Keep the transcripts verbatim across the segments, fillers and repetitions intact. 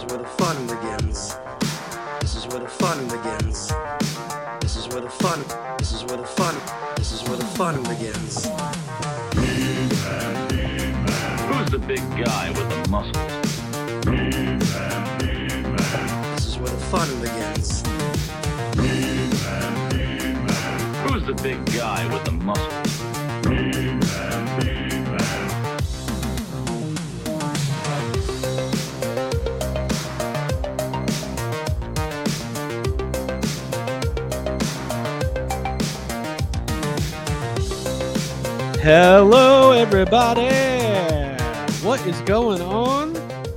where the fun begins. This is where the fun begins. This is where the fun, this is where the fun, this is where the fun begins. Who's the big guy with the muscles? This is where the fun begins. Who's the big guy with the muscles? Hello, everybody. What is going on?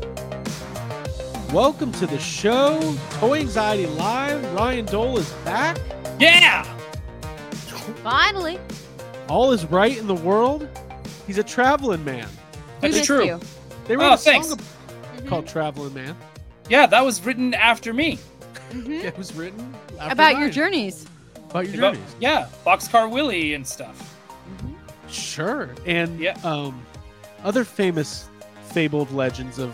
Welcome to the show, Toy Anxiety Live. Ryan Dole is back. Yeah! Finally. All is right in the world. He's a traveling man. We That's missed true. you. They wrote Oh, a song thanks. ab- Mhm. called Traveling Man. Yeah, that was written after me. Mhm. It was written after About your Ryan. journeys. About your About- journeys. yeah, Boxcar Willie and stuff. Sure. And Yeah. um, other famous fabled legends of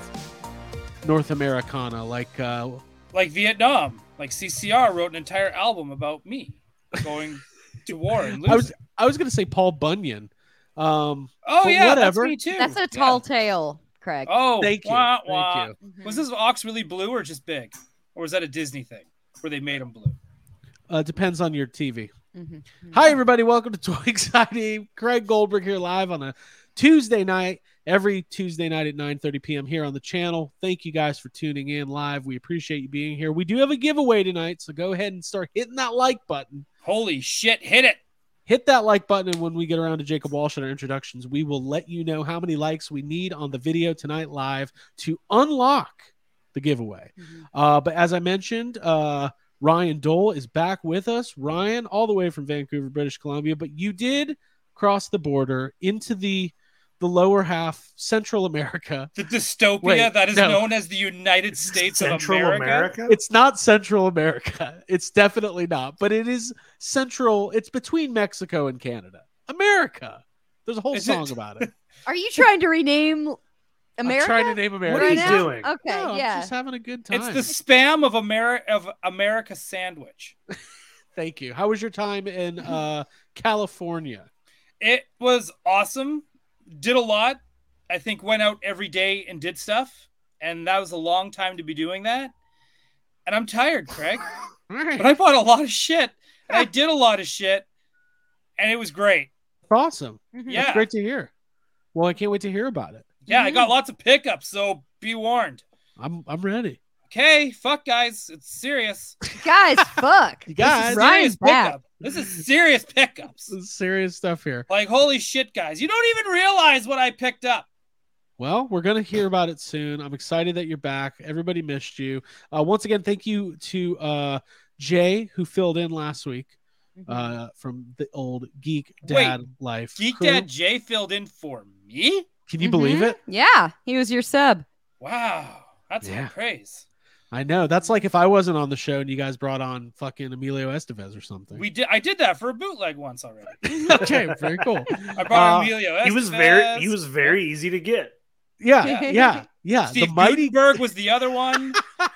North Americana, like uh, Like Vietnam. Like C C R wrote an entire album about me going to war and losing. I was I was gonna say Paul Bunyan. Um, oh, but yeah, whatever. that's me too. That's a Yeah. tall tale, Craig. Oh, Thank you. wah, Thank wah. you. Mhm. Was this ox really blue or just big? Or was that a Disney thing where they made him blue? Uh, depends on your T V. Mhm. Hi, everybody. Welcome to Toy Anxiety. Craig Goldberg here live on a Tuesday night, every Tuesday night at nine thirty p.m. here on the channel. Thank you guys for tuning in live. We appreciate you being here. We do have a giveaway tonight, so go ahead and start hitting that like button. Holy shit, hit it. Hit that like button, and when we get around to Jacob Walsh and our introductions, we will let you know how many likes we need on the video tonight live to unlock the giveaway. Mhm. Uh, but as I mentioned, uh, Ryan Dole is back with us. Ryan, all the way from Vancouver, British Columbia, but you did cross the border into the the lower half, Central America. The dystopia Wait, that is no. known as the United States Central of America. America? It's not Central America. It's definitely not, but it is Central. It's between Mexico and Canada. America. There's a whole Is song it? about it. Are you trying to rename America? I'm trying to name America. What are you right now? doing? Okay, No, I'm yeah. just having a good time. It's the spam of America of America sandwich. Thank you. How was your time in uh, California? It was awesome. Did a lot. I think went out every day and did stuff. And that was a long time to be doing that. And I'm tired, Craig. All right. But I bought a lot of shit. And I did a lot of shit. And it was great. Awesome. Mhm. Yeah. That's great to hear. Well, I can't wait to hear about it. Yeah, I Mhm. got lots of pickups, so be warned. I'm I'm ready. Okay, fuck guys. It's serious. Guys, fuck. You This guys, is Ryan's serious back. pickup. This is serious pickups. this is serious stuff here. Like, holy shit, guys. You don't even realize what I picked up. Well, we're going to hear about it soon. I'm excited that you're back. Everybody missed you. Uh, once again, thank you to uh, Jay, who filled in last week Mhm. uh, from the old Geek Wait, Dad Life. Geek crew. Dad Jay filled in for me? Can you believe Mhm. it? Yeah, he was your sub. Wow. That's Yeah. high praise. I know. That's like if I wasn't on the show and you guys brought on fucking Emilio Estevez or something. We did I did that for a bootleg once already. Okay, very cool. I brought Uh, Emilio He was Estevez. very he was very easy to get. Yeah, Yeah. yeah, yeah. Steve the mighty Gutenberg was the other one.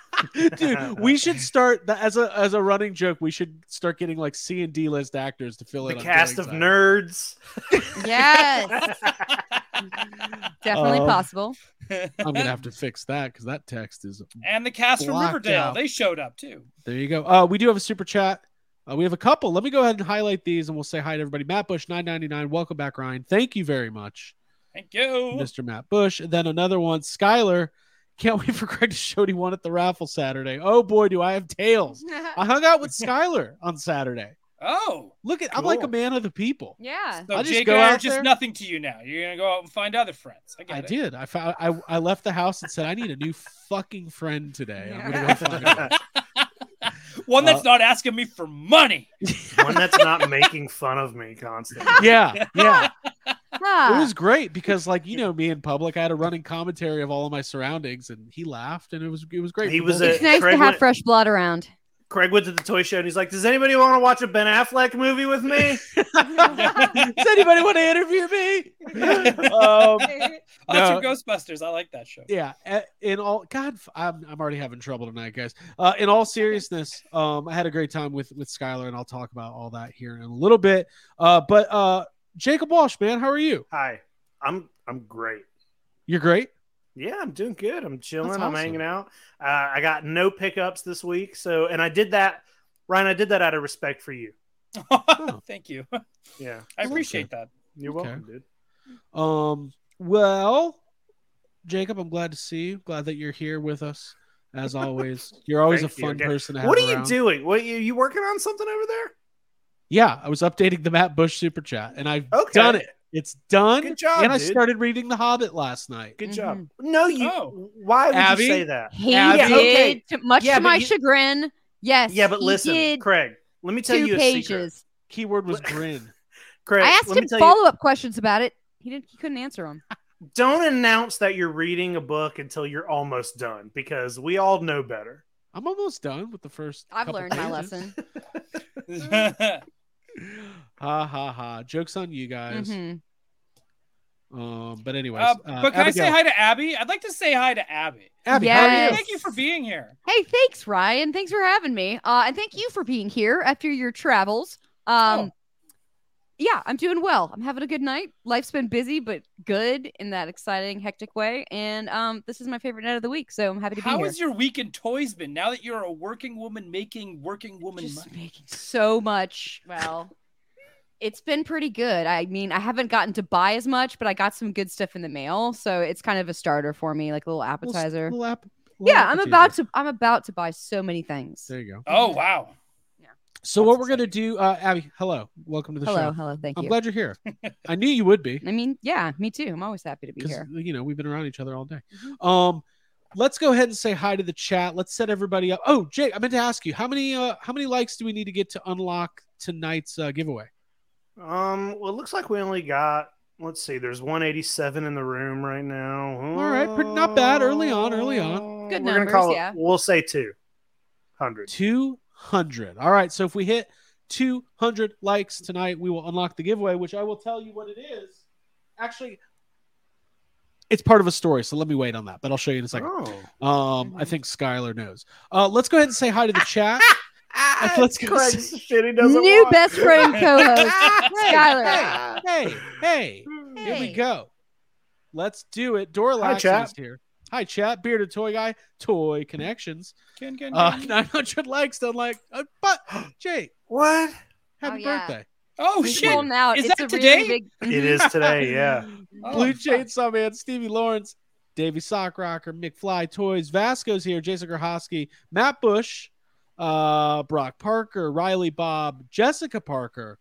dude. We should start that as a as a running joke. We should start getting like C and D list actors to fill The in. on cast Toy of Anxiety. nerds. Yes, definitely Um, possible. I'm gonna have to fix that because that text is. And the cast from Blocked Riverdale. out. They showed up too. There you go. Uh, we do have a super chat. Uh, we have a couple. Let me go ahead and highlight these, and we'll say hi to everybody. Matt Bush, nine ninety-nine. Welcome back, Ryan. Thank you very much, Thank you. Mister Matt Bush. And then another one, Skylar. Can't wait for Craig to show what he won at the raffle Saturday. Oh boy, do I have tails. I hung out with Skylar on Saturday. Oh. Look at, I'm like a Cool. man of the people. Yeah. So I'll just Jake go and I are out just there. nothing to you now. You're gonna go out and find other friends. I get I it. did. I found. I I left the house and said I need a new fucking friend today. I'm gonna go find one. One that's Uh, not asking me for money. One that's not making fun of me constantly. Yeah, yeah. Ah. It was great because, like, you know, me in public, I had a running commentary of all of my surroundings, and he laughed, and it was it was great. He for was both of a- It's nice Craig to have went- fresh blood around. Craig went to the toy show and he's like, "Does anybody want to watch a Ben Affleck movie with me?" Does anybody want to interview me? um, Oh, No. it's your Ghostbusters. I like that show. yeah. a- In all, God, I'm I'm already having trouble tonight, guys. Uh, in all seriousness, um, I had a great time with with Skylar, and I'll talk about all that here in a little bit. Uh, but uh, Jacob Walsh, man, how are you? Hi, I'm I'm great. You're great. Yeah, I'm doing good. I'm chilling. That's I'm awesome. hanging out. Uh, I got no pickups this week, so and I did that, Ryan. I did that out of respect for you. Thank you. Yeah, I appreciate that. you're Okay. welcome, dude. Um, well, Jacob, I'm glad to see you. Glad that you're here with us as always. You're always a Thank you fun again. person to have What are you around. doing? What you you working on something over there? Yeah, I was updating the Matt Bush super chat, and I've Okay. done it. It's done. Good job, and I dude. started reading The Hobbit last night. Good Mhm. job. No, you. Oh. Why would Abby? you say that? He Yeah, did, okay. to, much Yeah, to but my you- chagrin. Yes. Yeah, but he listen, did Craig. Let me tell two you a pages. secret. Keyword was grin. Craig, I asked let him me tell you. follow up questions about it. He didn't. He couldn't answer them. Don't announce that you're reading a book until you're almost done, because we all know better. I'm almost done with the first. I've couple learned my pages. lesson. Ha ha ha! Jokes on you guys. hmm Um, but anyways, Uh, uh, but can I say Abigail. hi to Abby? I'd like to say hi to Abby. Abby, how are you? Yes. Thank you for being here. Hey, thanks, Ryan. Thanks for having me. Uh, and thank you for being here after your travels. Um, Oh. yeah, I'm doing well. I'm having a good night. Life's been busy, but good in that exciting, hectic way. And um, this is my favorite night of the week, so I'm happy to be How here. has your week in toys been now that you're a working woman making working woman Just money? making so much. Well, it's been pretty good. I mean, I haven't gotten to buy as much, but I got some good stuff in the mail, so it's kind of a starter for me, like a little Little- appetizer. little app- little Yeah, I'm appetizer. about to. I'm about to buy so many things. There you go. Oh wow. So That's what we're gonna do, uh, Abby? Hello, welcome to the Hello, show. hello. Thank I'm you. glad you're here. I knew you would be. I mean, yeah, me too. I'm always happy to be Because here. you know we've been around each other all day. Mhm. Um, let's go ahead and say hi to the chat. Let's set everybody up. Oh, Jake, I meant to ask you how many uh how many likes do we need to get to unlock tonight's uh, giveaway? Um, well, it looks like we only got. Let's see. There's one eighty-seven in the room right now. All right, pretty- not bad. Early on, early on. Good We're gonna numbers, call it- yeah. We'll say two hundred. Two hundred. All right. So if we hit two hundred likes tonight, we will unlock the giveaway, which I will tell you what it is. Actually, it's part of a story, so let me wait on that. But I'll show you in a second. Oh, Um, I think Skylar knows. Uh, let's go ahead and say hi to the chat. Let's go Craig's see- shit he doesn't New want. best friend co-host, Hey, Skylar. Hey, hey, here we Hey. go. Let's do it. Dorlax chat. is here. Hi, chat. Bearded Toy Guy, Toy Connections. Can, can, Uh, can. nine hundred likes. Don't like. Uh, but Jake, What? happy Oh, yeah. birthday. Oh He's shit. pulling out. Is it's that a today? really big. It is today, yeah. Oh, Blue fuck. Chainsaw Man, Stevie Lawrence, Davey Sockrocker, McFly Toys, Vasco's here, Jason Grohosky, Matt Bush, uh, Brock Parker, Riley Bob, Jessica Parker,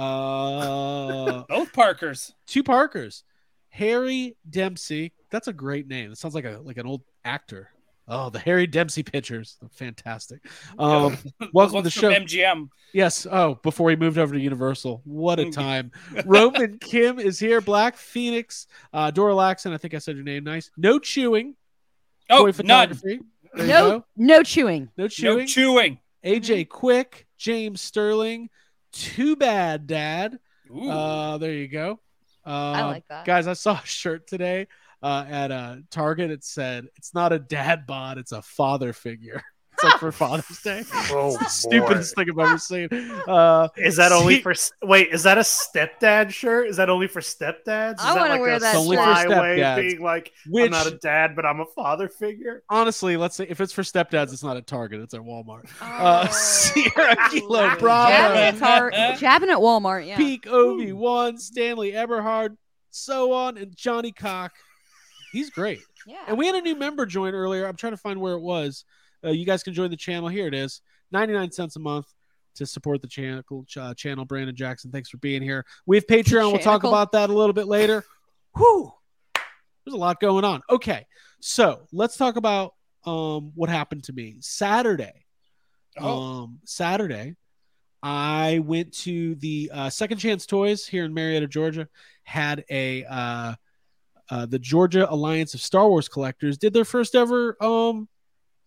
uh, Both Parkers. two Parkers, Harry Dempsey. That's a great name. It sounds like a like an old actor. Oh, the Harry Dempsey pictures, fantastic. Um, welcome to the One's show. from M G M. Yes. Oh, before he moved over to Universal. What a time. Roman Kim is here. Black Phoenix. Uh, Dora Laxon. I think I said your name nice. No chewing. Oh, Toy none. photography. There you No, go. no chewing. No chewing. No chewing. A J Quick. James Sterling. Too bad, Dad. Ooh. Uh, there you go. Uh, I like that. Guys, I saw a shirt today uh, at uh, Target. It said, "It's not a dad bod, it's a father figure." It's like for Father's Day. Oh, It's the stupidest thing I've ever seen. Uh, Is that only see- for wait? Is that a stepdad shirt? Is that only for stepdads? Is I that wanna like wear a that Only for sly way stepdads. of being like, Which- I'm not a dad, but I'm a father figure? honestly, let's say if it's for stepdads, it's not at Target, it's at Walmart. Uh, Oh. Sierra Kilo Jabbing Bravo, at, Tar- jabbing at Walmart. Yeah. Peak Ovi One, Stanley Eberhard, so on, and Johnny Cock. He's great. Yeah. And we had a new member join earlier. I'm trying to find where it was. Uh, you guys can join the channel. Here it is, ninety-nine cents a month to support the channel. Uh, channel. Brandon Jackson, thanks for being here. We have Patreon. We'll talk Channel. about that a little bit later. Whew. There's a lot going on. Okay, so let's talk about um, what happened to me Saturday. Oh. Um, Saturday, I went to the uh, Second Chance Toys here in Marietta, Georgia. Had a uh, uh, the Georgia Alliance of Star Wars Collectors did their first ever um,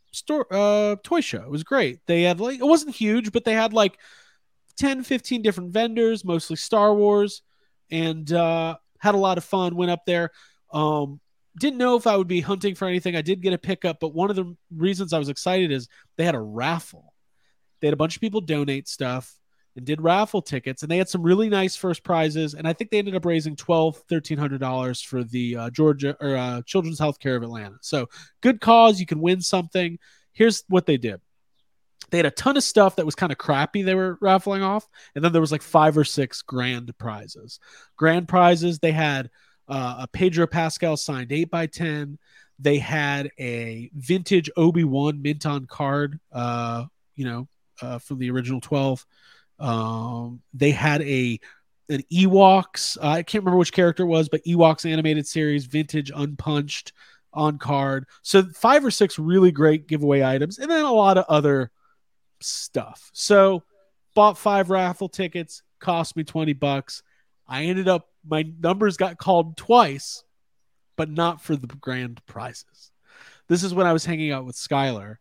store uh toy show. It was great. They had like, it wasn't huge, but they had like ten, fifteen different vendors, mostly Star Wars, and uh had a lot of fun. Went up there. Um didn't know if I would be hunting for anything. I did get a pickup, but one of the reasons I was excited is they had a raffle. They had a bunch of people donate stuff and did raffle tickets, and they had some really nice first prizes. And I think they ended up raising twelve, thirteen hundred dollars for the uh, Georgia or uh, Children's Healthcare of Atlanta. So good cause. You can win something. Here's what they did. They had a ton of stuff that was kind of crappy they were raffling off, and then there was like five or six grand prizes. Grand prizes, they had uh, a Pedro Pascal signed eight by ten. They had a vintage Obi-Wan mint on card, uh, you know, uh, from the original twelve. Um, they had a an Ewoks, uh, I can't remember which character it was, but Ewoks animated series, vintage unpunched on card. So five or six really great giveaway items, and then a lot of other stuff. So bought five raffle tickets, cost me twenty bucks. I ended up, my numbers got called twice, but not for the grand prizes. This is when I was hanging out with Skylar.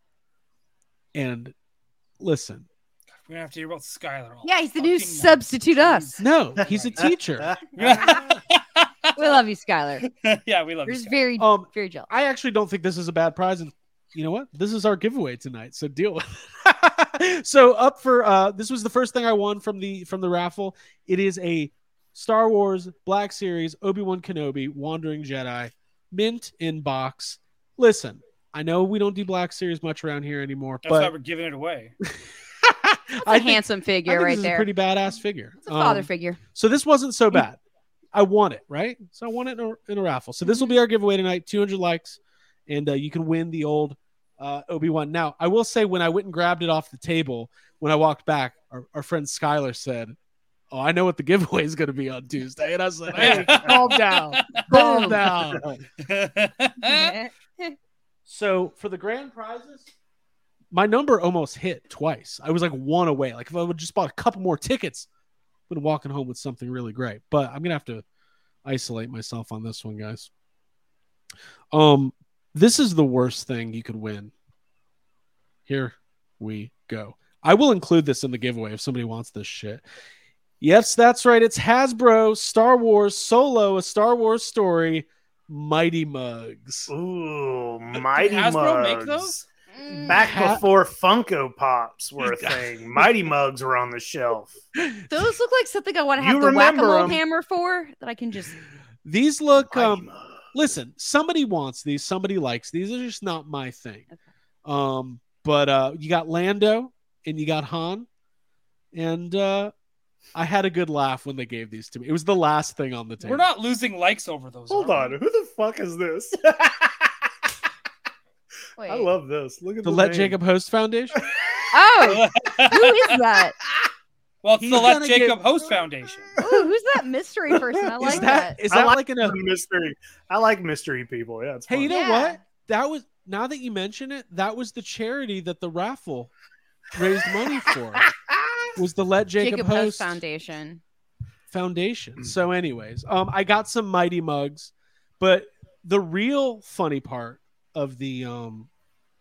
And listen, We're gonna have to hear about Skylar. all Yeah, he's the new fucking night. substitute us. no, he's a teacher. We love you, Skylar. Yeah, we love We're you. just Skylar. very, Um, very jealous. I actually don't think this is a bad prize, and you know what? This is our giveaway tonight, so deal with it. So up for uh, this was the first thing I won from the from the raffle. It is a Star Wars Black Series Obi-Wan Kenobi Wandering Jedi mint in box. Listen, I know we don't do Black Series much around here anymore, That's why but we're giving it away. That's a I think, handsome I figure think right this is there. a pretty badass figure. It's a father Um, figure. So this wasn't so bad. I won it, right? So I won it in a, in a raffle. So this will be our giveaway tonight. two hundred likes, and uh, you can win the old uh, Obi-Wan. Now, I will say when I went and grabbed it off the table, when I walked back, our, our friend Skylar said, "Oh, I know what the giveaway is going to be on Tuesday." And I said, "Hey, calm down. Calm Boom. down." So for the grand prizes, my number almost hit twice. I was like one away. Like if I would just bought a couple more tickets, I've been walking home with something really great. But I'm gonna have to isolate myself on this one, guys. Um, this is the worst thing you could win. Here we go. I will include this in the giveaway if somebody wants this shit. Yes, that's right. It's Hasbro Star Wars Solo, a Star Wars story, Mighty Mugs. Ooh, Mighty Hasbro Mugs. make those? Back Ha- before Funko Pops were a thing, Mighty Mugs were on the shelf. Those look like something I want to You have the remember whack-a-mole 'em. hammer for that I can just. These look Mighty um Mugs. listen, somebody wants these, somebody likes these. They're just not my thing. Okay. Um, but uh you got Lando and you got Han, and uh I had a good laugh when they gave these to me. It was the last thing on the table. We're not losing likes over those. Hold are on, we? who the fuck is this? Wait. I love this. Look at the the Let name. Jacob Host Foundation. Oh, who is that? Well, it's He's the Let gonna Jacob get- Host Foundation. Ooh, who's that mystery person? I like is that. that is I that like like in a the mystery. I like mystery people. Yeah, it's Hey, fun. you know Yeah. what? That was now that you mention it, that was the charity that the raffle raised money for. Was the Let Jacob, Jacob Host Host Foundation. Foundation. So, anyways, um, I got some Mighty Mugs, but the real funny part of the um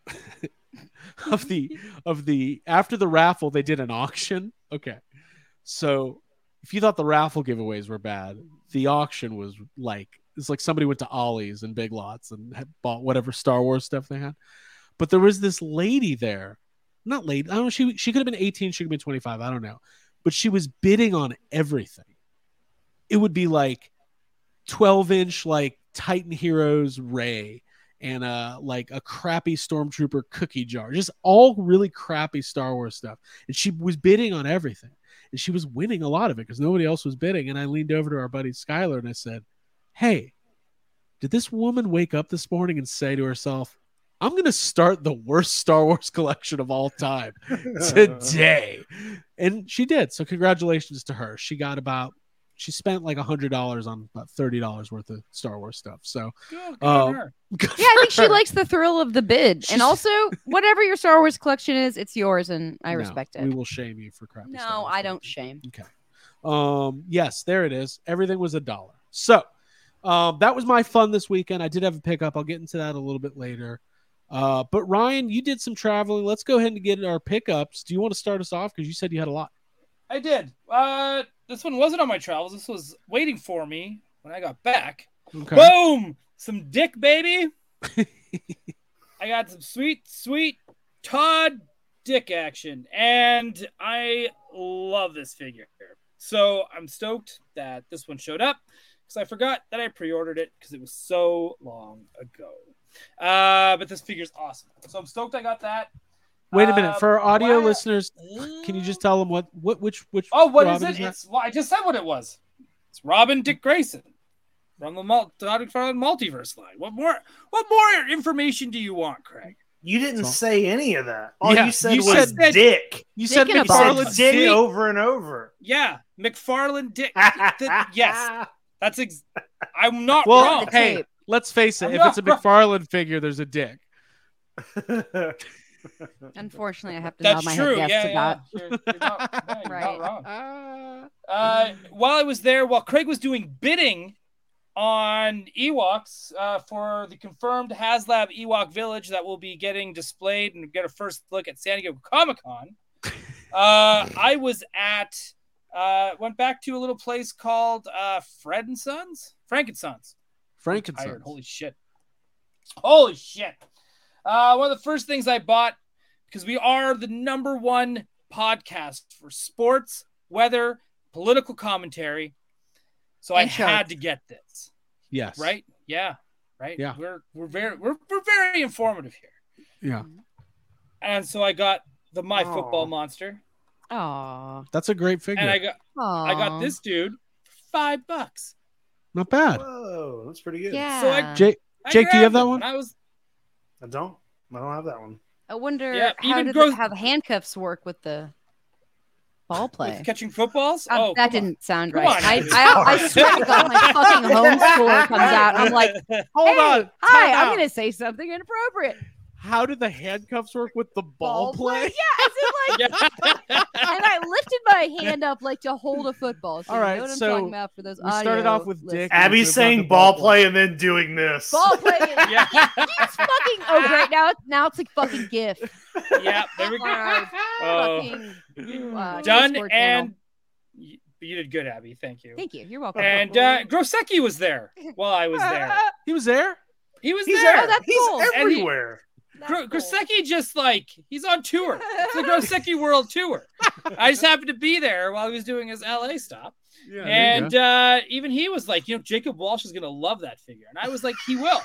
of the of the after the raffle, they did an auction. Okay, so if you thought the raffle giveaways were bad, the auction was like it's like somebody went to Ollie's and Big Lots and had bought whatever Star Wars stuff they had. But there was this lady there, not lady. I don't know. She she could have been eighteen. She could have been twenty-five. I don't know. But she was bidding on everything. It would be like twelve inch like Titan Heroes Ray and uh like a crappy Stormtrooper cookie jar, just all really crappy Star Wars stuff. And she was bidding on everything, and she was winning a lot of it because nobody else was bidding. And I leaned over to our buddy Skylar and I said, "Hey, did this woman wake up this morning and say to herself, I'm going to start the worst Star Wars collection of all time today?" And she did. So congratulations to her. She got about, she spent like a hundred dollars on about thirty dollars worth of Star Wars stuff. So Good, good on Um, her. good Yeah, I for think she her. likes the thrill of the bid. She's- And also, whatever your Star Wars collection is, it's yours, and I No, respect it. We will shame you for crappy. Star No, Wars I don't collection. shame. Okay. Um, yes, there it is. Everything was a dollar. So um, that was my fun this weekend. I did have a pickup. I'll get into that a little bit later. Uh, but Ryan, you did some traveling. Let's go ahead and get our pickups. Do you want to start us off? Because you said you had a lot. I did. Uh, this one wasn't on my travels. This was waiting for me when I got back. Okay. Boom! Some dick, baby. I got some sweet, sweet Todd dick action, and I love this figure. So I'm stoked that this one showed up because I forgot that I pre-ordered it because it was so long ago. Uh, but this figure's awesome. So I'm stoked I got that. Wait a minute. Uh, For our audio why- listeners, can you just tell them what, what which which? Oh, what Robin is it? that? It's well, I just said what it was. It's Robin Dick Grayson from the Mul- Todd McFarlane Multiverse line. What more? What more information do you want, Craig? You didn't So- say any of that. All Yeah, you said you was said- dick. You Dick said in a You said box. McFarlane's dick sweet. over and over. Yeah, McFarlane Dick. Th- yes, that's ex- I'm not Well, wrong. The hey, tape. let's face it. I'm If not it's a wrong. McFarlane figure, there's a dick. Unfortunately, I have to That's nod my true. head yes Yeah, to yeah. that. You're, you're not, yeah, you're Right. not wrong. Uh, while I was there, while Craig was doing bidding on Ewoks uh, for the confirmed HasLab Ewok Village that will be getting displayed and get a first look at San Diego Comic Con, uh, I was at, uh, went back to a little place called uh, Fred and Sons? Frankensons. Tired. Frankenstein. Holy shit. Holy shit. Uh, one of the first things I bought, because we are the number one podcast for sports, weather, political commentary. So I And sharks. had to get this. Yes. Right? Yeah. Right? Yeah. We're we're very we're, we're very informative here. Yeah. And so I got the My Aw. Football Monster. Aw. That's a great figure. And I got Aw. I got this dude for five bucks. Not bad. Whoa, that's pretty good. Yeah. So I- Jake, I Jake, do you have grabbed that him, one? and I was I don't. I don't have that one. I wonder Yeah, how even did gross- the, how the handcuffs work with the ball play. with catching footballs. Uh, oh, that come on. didn't sound Come right. on, I, Abby. I, I swear to God, my fucking homeschooler comes out. I'm like, Hold hey, on. hi, time I'm out. going to say something inappropriate. How did the handcuffs work with the ball, play? Yeah, as in like, Yeah. and I lifted my hand up like to hold a football. So All you right, know what I'm so talking about for those we started audio off with listeners. Dick. Abby's Moved on to saying ball ball play and then doing this. Ball play. Yeah. It's fucking. Oh, great. Now, it's- now it's like fucking GIF. Yeah, there we go. Our Oh. fucking, uh, Done Discord and channel. you, you did good, Abby. Thank you. Thank you. You're welcome. And uh, Grosecki was there while I was there. He was there. He was He's there. there. Oh, that's He's cool. And he- everywhere. That's Gro- cool. Grosecki just like he's on tour. It's the Grosecki World Tour. I just happened to be there while he was doing his L A stop, Yeah. and uh, even he was like, you know, Jacob Walsh is gonna love that figure, and I was like, he will.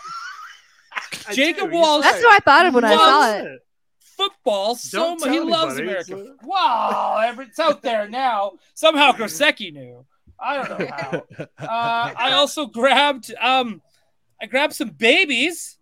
I Jacob do, Walsh- That's what I thought of when I Loves saw it. Football so Don't much. He tell loves anybody. America. It's, Wow, every- it's out there now. Somehow Grosecki knew. I don't know how. Uh, I also grabbed um, I grabbed some babies.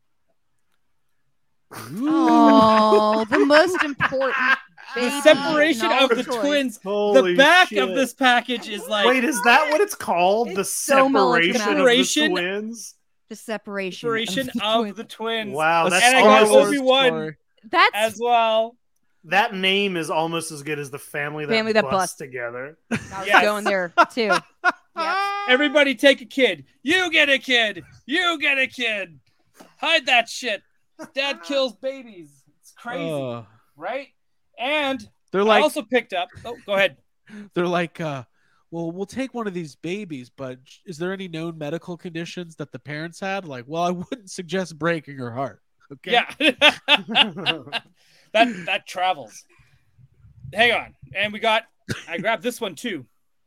Oh, the most important. The baby separation in all of the choice. twins. Holy the back shit. of this package is like Wait, is that what it's called? the It's so separation, melodramatic. of the twins? The separation. separation of the of twins. the twins. Wow, A that's And I got Star Wars almost, Obi-Wan. story. That's as well. that name is almost as good as the family that, Family that busts busts. together. I was Yes. going there too. Yep. Everybody take a kid. You get a kid. You get a kid. Hide that shit. Dad kills babies. It's crazy, Uh, right? And they're I like, also picked up. Oh, go ahead. they're like, uh, well, we'll take one of these babies, but is there any known medical conditions that the parents had? Like, well, I wouldn't suggest breaking her heart. Okay. Yeah. that that travels. Hang on. And we got I grabbed this one too,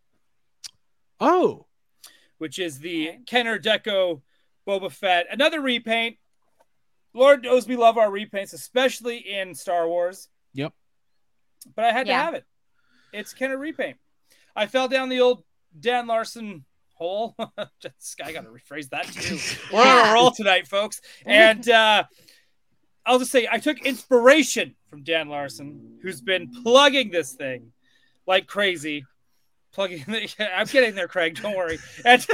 Oh, which is the Kenner Deco Boba Fett. Another repaint. Lord knows we love our repaints, especially in Star Wars. Yep. But I had Yeah. to have it. It's Kenner repaint. I fell down the old Dan Larson hole. Just, I got to rephrase that too. We're on a roll tonight, folks. And uh, I'll just say I took inspiration from Dan Larson, who's been plugging this thing like crazy. Plugging, the, I'm getting there, Craig. Don't worry. And,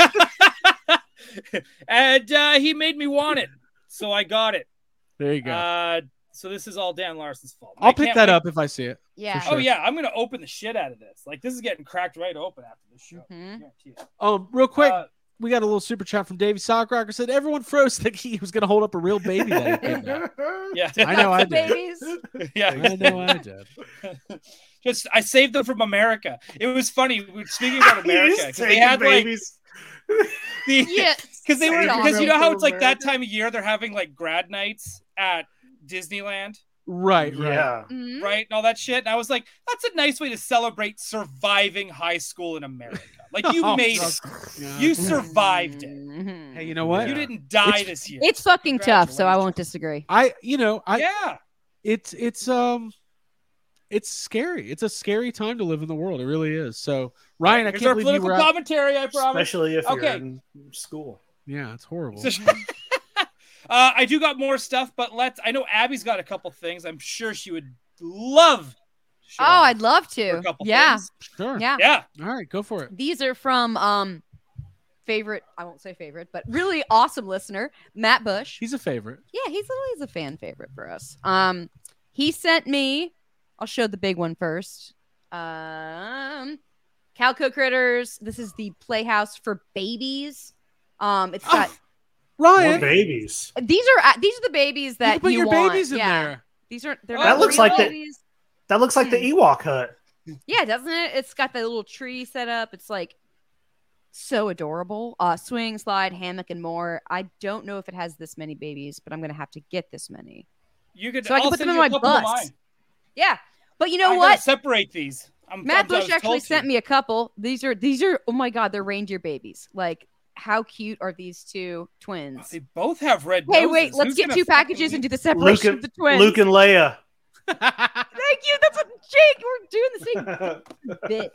and uh, he made me want it, so I got it. there you go. Uh, so this is all Dan Larson's fault. I I'll pick can't that wait- up if I see it. Yeah. For sure. Oh yeah, I'm gonna open the shit out of this. Like this is getting cracked right open after this show. Mhm. Guarantee it. Um, real quick, Uh, we got a little super chat from Davey Sockrocker. Said everyone froze thinking he was going to hold up a real baby that he kidnapped. Yeah, I know I The did. babies. yeah. I know I did. Just I saved them from America. It was funny. We were speaking about America He's because they taking had like babies. the Yeah. because they were Saving because you know them how from it's like that America. time of year they're having like grad nights at Disneyland, Right, right. Yeah. Mhm. right, and all that shit. And I was like, that's a nice way to celebrate surviving high school in America. Like you Oh, made God. it. Yeah. You survived it. Mhm. Hey, you know what? You Yeah. didn't die It's- this year. It's fucking tough, so I won't Congratulations. disagree. I, you know, I, yeah. it's, it's, um, it's scary. It's a scary time to live in the world. It really is. So, Ryan, I Here's can't our believe you political were out. commentary. I promise. Especially if you're Okay. in school. Yeah, it's horrible. uh, I do got more stuff, but let's. I know Abby's got a couple things. I'm sure she would love. to show Oh, off I'd love for a to. couple Yeah, things. Sure. yeah. Yeah. All right, go for it. These are from um favorite. I won't say favorite, but really awesome listener, Matt Bush. He's a favorite. Yeah, he's always a fan favorite for us. Um, he sent me. I'll show the big one first. Um, Calico Critters. This is the Playhouse for babies. Um, it's got More Ryan, babies. these are uh, these are the babies you that can put you your want. babies in yeah. there. These are they're That not looks real like the- babies. That looks like the Hmm. Ewok hut. Yeah, doesn't it? It's got the little tree set up. It's like so adorable. Uh, swing, slide, hammock, and more. I don't know if it has this many babies, but I'm gonna have to get this many. You could. So I can I'll put them send in you a my couple of bus. mine. Yeah, but you know I gotta what? Separate these. I'm, Matt I'm- I Bush was actually told to. sent me a couple. These are these are oh my god, they're reindeer babies. Like how cute are these two twins? They both have red. Hey, noses. wait, let's Who's get gonna two fucking packages and leave- do the Luke separation and, of the twins. Luke and Leia. Thank you. That's what Jake. We're doing the same bit.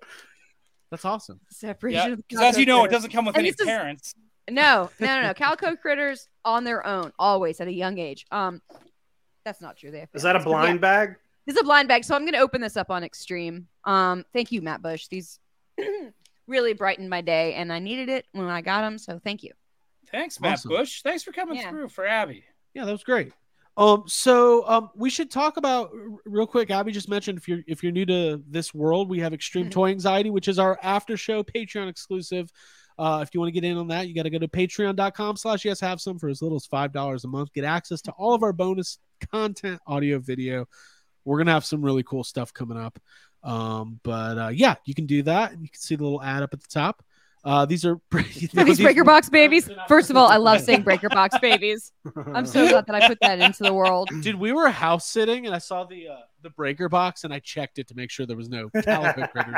That's awesome. Separation Yeah, of the 'cause as you know, it critters. doesn't come with And any this is- parents. No, no, no, no. Calico critters on their own, always at a young age. Um, that's not true. They have Is that a parents, but yeah. blind bag? This is a blind bag, so I'm going to open this up on Extreme. Um, thank you, Matt Bush. These really brightened my day, and I needed it when I got them. So thank you. Thanks, Matt Awesome. Bush. Thanks for coming Yeah. through for Abby. Yeah, that was great. Um, so um, we should talk about r- real quick. Abby just mentioned if you're if you're new to this world, we have Extreme Mhm. Toy Anxiety, which is our after show Patreon exclusive. Uh, if you want to get in on that, you got to go to patreon.com slash yes have some for as little as five dollars a month. Get access to all of our bonus content, audio, video. We're gonna have some really cool stuff coming up. Um, but uh, yeah, you can do that. You can see the little ad up at the top. Uh, these are Are these breaker box babies? First of all, I love saying breaker box babies. Uh, I'm so glad that I put that into the world. Dude, we were house sitting and I saw the uh, the breaker box and I checked it to make sure there was no calico critters.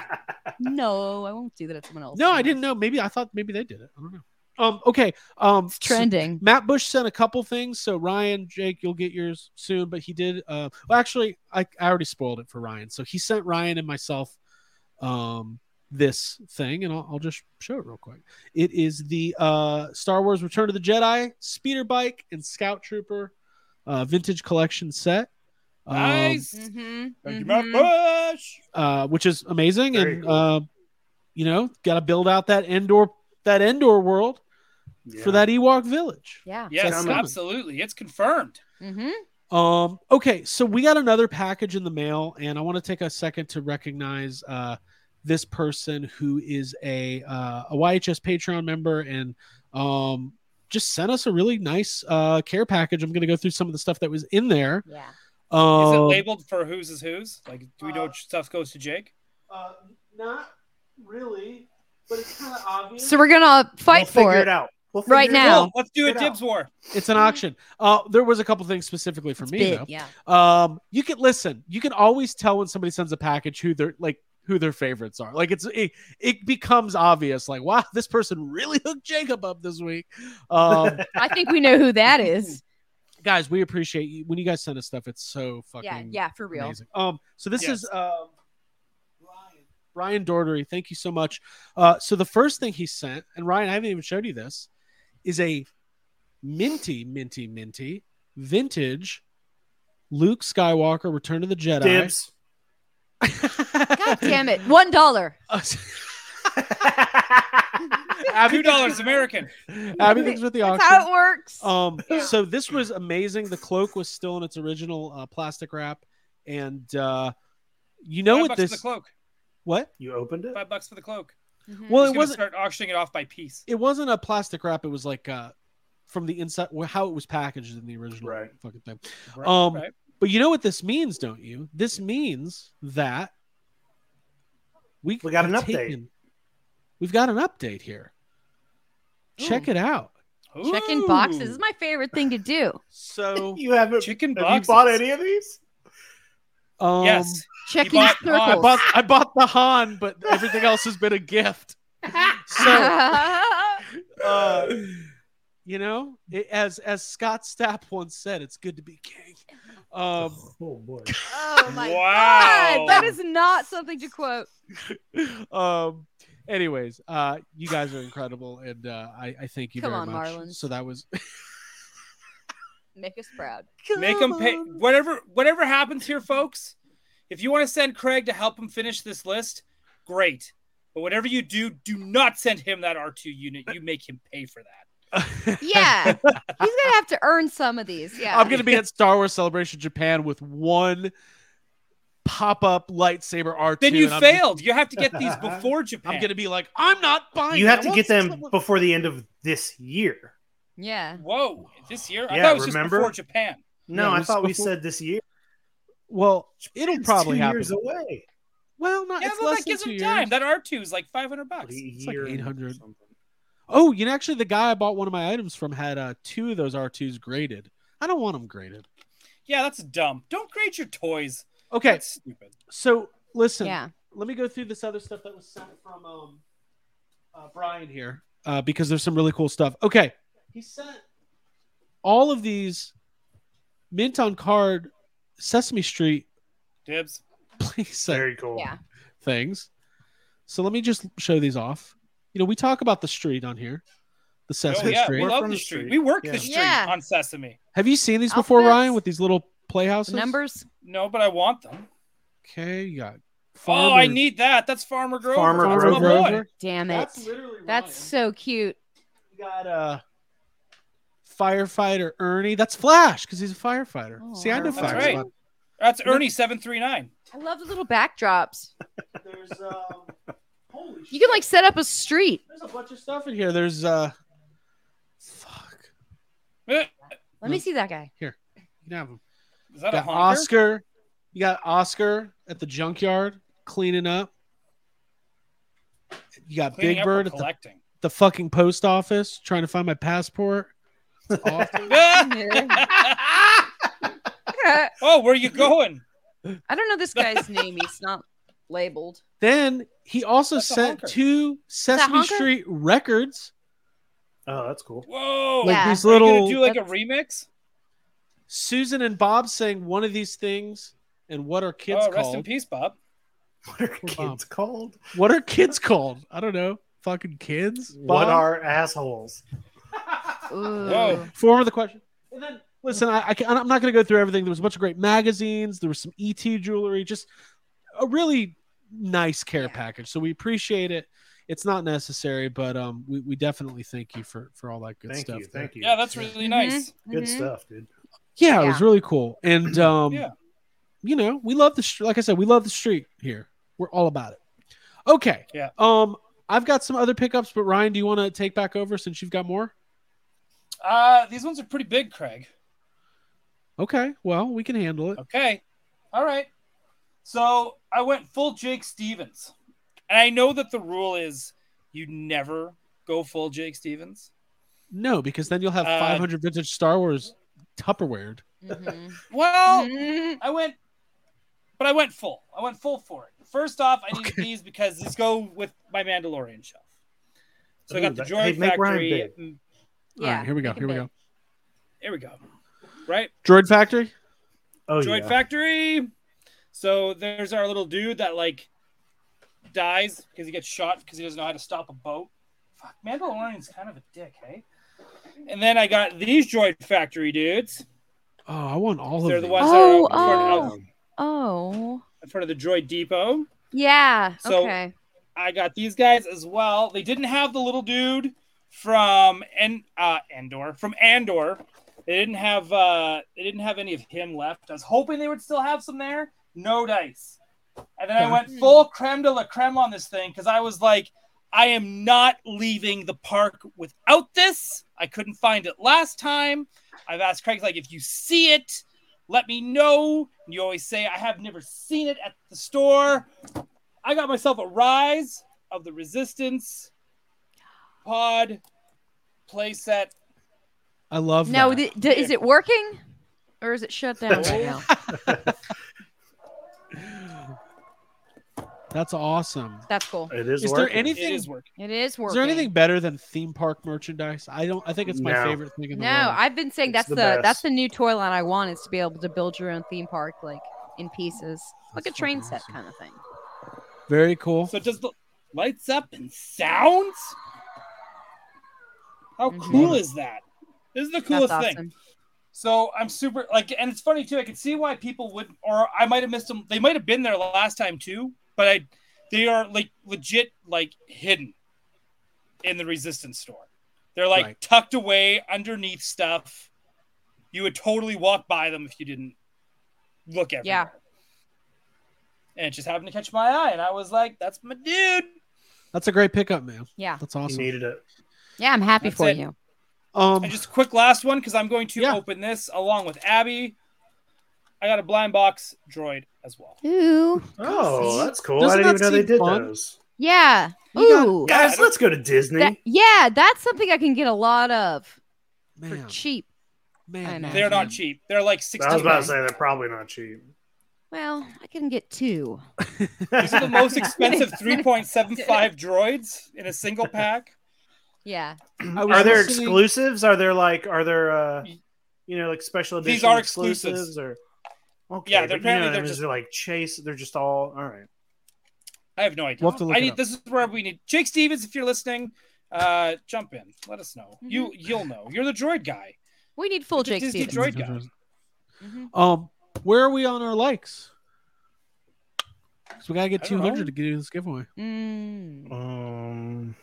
No, I won't do that at someone else. No, I didn't know. Maybe I thought maybe they did it. I don't know. Um, okay. Um, It's trending. so Matt Bush sent a couple things. So Ryan, Jake, you'll get yours soon. But he did. Uh, well, actually, I, I already spoiled it for Ryan. So he sent Ryan and myself um this thing, and I'll, I'll just show it real quick. It is the uh Star Wars Return of the Jedi speeder bike and Scout Trooper uh vintage collection set. Um, Nice. Mm-hmm, Thank you, Matt Bush. uh, which is amazing. Very and cool. uh, you know, got to build out that Endor that Endor world Yeah. for that Ewok village. Yeah. Yes, coming. absolutely. It's confirmed. Mm-hmm. Um, okay, so we got another package in the mail, and I want to take a second to recognize uh, this person who is a uh, a Y H S Patreon member and um, just sent us a really nice uh, care package. I'm going to go through some of the stuff that was in there. Yeah. Um, Is it labeled for whose is whose? Like, do we know Uh, which stuff goes to Jake? Uh, not really, but it's kind of obvious. So we're gonna fight We'll for figure it. it out. We'll Right figure it now. out. Cool. Let's do a Get out. dibs war. It's an auction. Uh, there was a couple things specifically for It's me big, though. yeah. Um, you can listen. You can always tell when somebody sends a package who they're like who their favorites are. Like it's it, it becomes obvious. Like wow, this person really hooked Jacob up this week. Um, I think we know who that is. guys, we appreciate you when you guys send us stuff. It's so fucking Yeah, yeah, for real. amazing. Um, so this Yes. is um. Ryan Ryan Dordery, thank you so much. Uh, so the first thing he sent, and Ryan, I haven't even showed you this, is a minty, minty, minty, vintage Luke Skywalker Return of the Jedi. Dibs. God damn it. One dollar. Abby Two dollars American. Abby thinks with the That's auction. how it works. Um, so this was amazing. The cloak was still in its original uh, plastic wrap, and uh, you know Five what bucks this? for the cloak. What? You opened it? Five bucks for the cloak. Mhm. Well, He's it gonna wasn't. start auctioning it off by piece. It wasn't a plastic wrap. It was like uh, from the inside, how it was packaged in the original Right. fucking thing. Right, Um, right. But you know what this means, don't you? This means that we We got have an update. taken- we've got an update here. Check it out. Checking boxes is my favorite thing to do. So, You haven't Chicken have boxes. you bought any of these? um, Yes. Checking bought- I circles. bought I bought the Han, but everything else has been a gift. So, uh, you know, it, as as Scott Stapp once said, it's good to be king. Um, Oh boy. oh my Wow. god, that is not something to quote. um. Anyways, uh, you guys are incredible, and uh, I, I thank you Come very on, much. Marlins. So that was Make us proud. Make him pay whatever whatever happens here, folks. If you want to send Craig to help him finish this list, great. But whatever you do, do not send him that R two unit. You make him pay for that. Yeah, he's gonna have to earn some of these. Yeah, I'm gonna be at Star Wars Celebration Japan with one pop-up lightsaber R two. Then you and I'm failed. You have to get these before Japan. I'm gonna be like, I'm not buying. You it. have I to want get them someone- before the end of this year. yeah. Whoa, this year? I Yeah, thought it was just remember? before Japan. No, Yeah, it I was thought we before- said this year. Well, it'll It's probably two happen. years away. Well, not Yeah, it's well, less that than gives two him years. time. That R two is like five hundred bucks. A It's like year and eight hundred. something. Oh, you know, actually, the guy I bought one of my items from had uh, two of those R twos graded. I don't want them graded. Yeah, that's dumb. Don't grade your toys. Okay, That's stupid. so listen. Yeah. Let me go through this other stuff that was sent from um, uh, Brian here uh, because there's some really cool stuff. Okay, he sent all of these mint on card Sesame Street Dibs. playset Very cool. Yeah. things. So let me just show these off. You know, we talk about the street on here, the Oh, Sesame yeah, Street. we We're love from the the street. street. We work Yeah. the street Yeah. on Sesame. Have you seen these before, Alphabets. Ryan, with these little playhouses? Numbers. No, but I want them. Okay, you got. Oh, I Farmer- need that. That's Farmer Grover. Farmer That's Farmer my boy. Grover. Damn it. That's literally That's Ryan. so cute. You got uh, firefighter Ernie. That's Flash because he's a firefighter. Oh, See, I know That's facts. right. about- That's Ernie seven three nine. I love the little backdrops. There's um, holy You can like set up a street. There's a bunch of stuff in here. There's uh, fuck. Eh, Let me see that guy. You can have them. Is that You a got honker? Oscar. You got Oscar at the junkyard cleaning up. You got Cleaning Big up or Bird at the, collecting. the fucking post office trying to find my passport. It's awful. Oh, where you going? I don't know this guy's name. He's not labeled. Then he also That's a sent honker. two Sesame honker? Street records. Oh, that's cool. Whoa! Like Yeah. these Are you little gonna do like a That's- remix? Susan and Bob saying one of these things and what are kids Oh, rest in called? peace, Bob. What are Bob. kids called? What are kids called? I don't know. Fucking kids. What Bob? are assholes? Ooh. Whoa. Form of the question. And then listen, I, I can, I'm not going to go through everything. There was a bunch of great magazines. There was some E T jewelry. Just a really nice care Yeah. package. So we appreciate it. It's not necessary, but um, we, we definitely thank you for for all that good Thank stuff. you. there. Thank you. Yeah, that's really Mhm. nice. Good Mhm. stuff, dude. Yeah, it was really cool. And um, Yeah. you know, we love the street. Like I said, we love the street here. We're all about it. Okay. Yeah. Um, I've got some other pickups, but Ryan, do you want to take back over since you've got more? Uh, these ones are pretty big, Craig. Okay. Well, we can handle it. Okay. All right. So I went full Jake Stevens. And I know that the rule is you never go full Jake Stevens. No, because then you'll have Uh, five hundred vintage Star Wars Tupperware. Mhm. Well, Mhm. I went, but I went full. I went full for it. First off, I needed Okay. these because these go with my Mandalorian shelf. So I got Ooh, the that- Droid hey, make Ryan Factory. big. and- All Yeah. right, here we go. make it Here we big. go. Here we go. Right? Droid Factory. Oh, Droid yeah. Factory. So there's our little dude that like dies because he gets shot because he doesn't know how to stop a boat. Fuck, Mandalorian's kind of a dick, hey? And then I got these Droid Factory dudes. Oh, I want all They're of the these. ones Oh, that are out in, oh. front, out Oh. in front of the Droid Depot. Yeah. So- Okay. I got these guys as well. They didn't have the little dude from en- uh, Andor. From Andor. They didn't have uh, they didn't have any of him left. I was hoping they would still have some there. No dice. And then I Okay. went full creme de la creme on this thing because I was like, I am not leaving the park without this. I couldn't find it last time. I've asked Craig, like, if you see it, let me know. And you always say, I have never seen it at the store. I got myself a Rise of the Resistance pod playset. I love Now, that. th- d- is it working? Or is it shut down right now? That's awesome. That's cool. It is. Is working. there anything? It Is is working. It is working. there anything better than theme park merchandise? I don't. I think it's my No. favorite thing in the No, world. I've been saying It's that's the the, best. that's the new toy line I want, is to be able to build your own theme park, like in pieces, like That's a train fucking set awesome. kind of thing. Very cool. So does the lights up and sounds? How Mhm. cool is that? This is the That's coolest awesome. thing. So I'm super like, and it's funny too. I can see why people would, or I might have missed them. They might have been there last time too, but I, they are like legit, like hidden in the Resistance store. They're like Right. tucked away underneath stuff. You would totally walk by them if you didn't look everywhere. Yeah. And it just happened to catch my eye, and I was like, "That's my dude." That's a great pickup, man. Yeah. That's He awesome. needed it. Yeah, I'm happy That's for it. you. Um, And just a quick last one, because I'm going to Yeah. open this along with Abby. I got a blind box droid as well. Ooh. Oh, that's cool. Doesn't I didn't that even know they seem did fun? those. Yeah. You got- Ooh. Yeah, I Guys, don't- let's go to Disney. That- yeah, that's something I can get a lot of for man, cheap. man, I know. man, They're not man. cheap. They're like sixty. I was about to bucks. say they're probably not cheap. Well, I can get two. These are the most expensive three point seven five droids in a single pack. Yeah. I was Are there listening- exclusives? Are there like are there uh you know like special edition These are exclusives exclusives. or okay, Yeah, they're but, you know, apparently what I they're mean, just- they're like chase. They're just all all right. I have no idea. We'll have to look I it need. up. This is where we need Jake Stevens. If you're listening, uh, jump in. Let us know. You you'll know. You're the droid guy. We need full It's a Jake Disney Stevens. droid guy. Mhm. Um, where are we on our likes? So we gotta get I two don't hundred know. to get this giveaway. Mm. Um,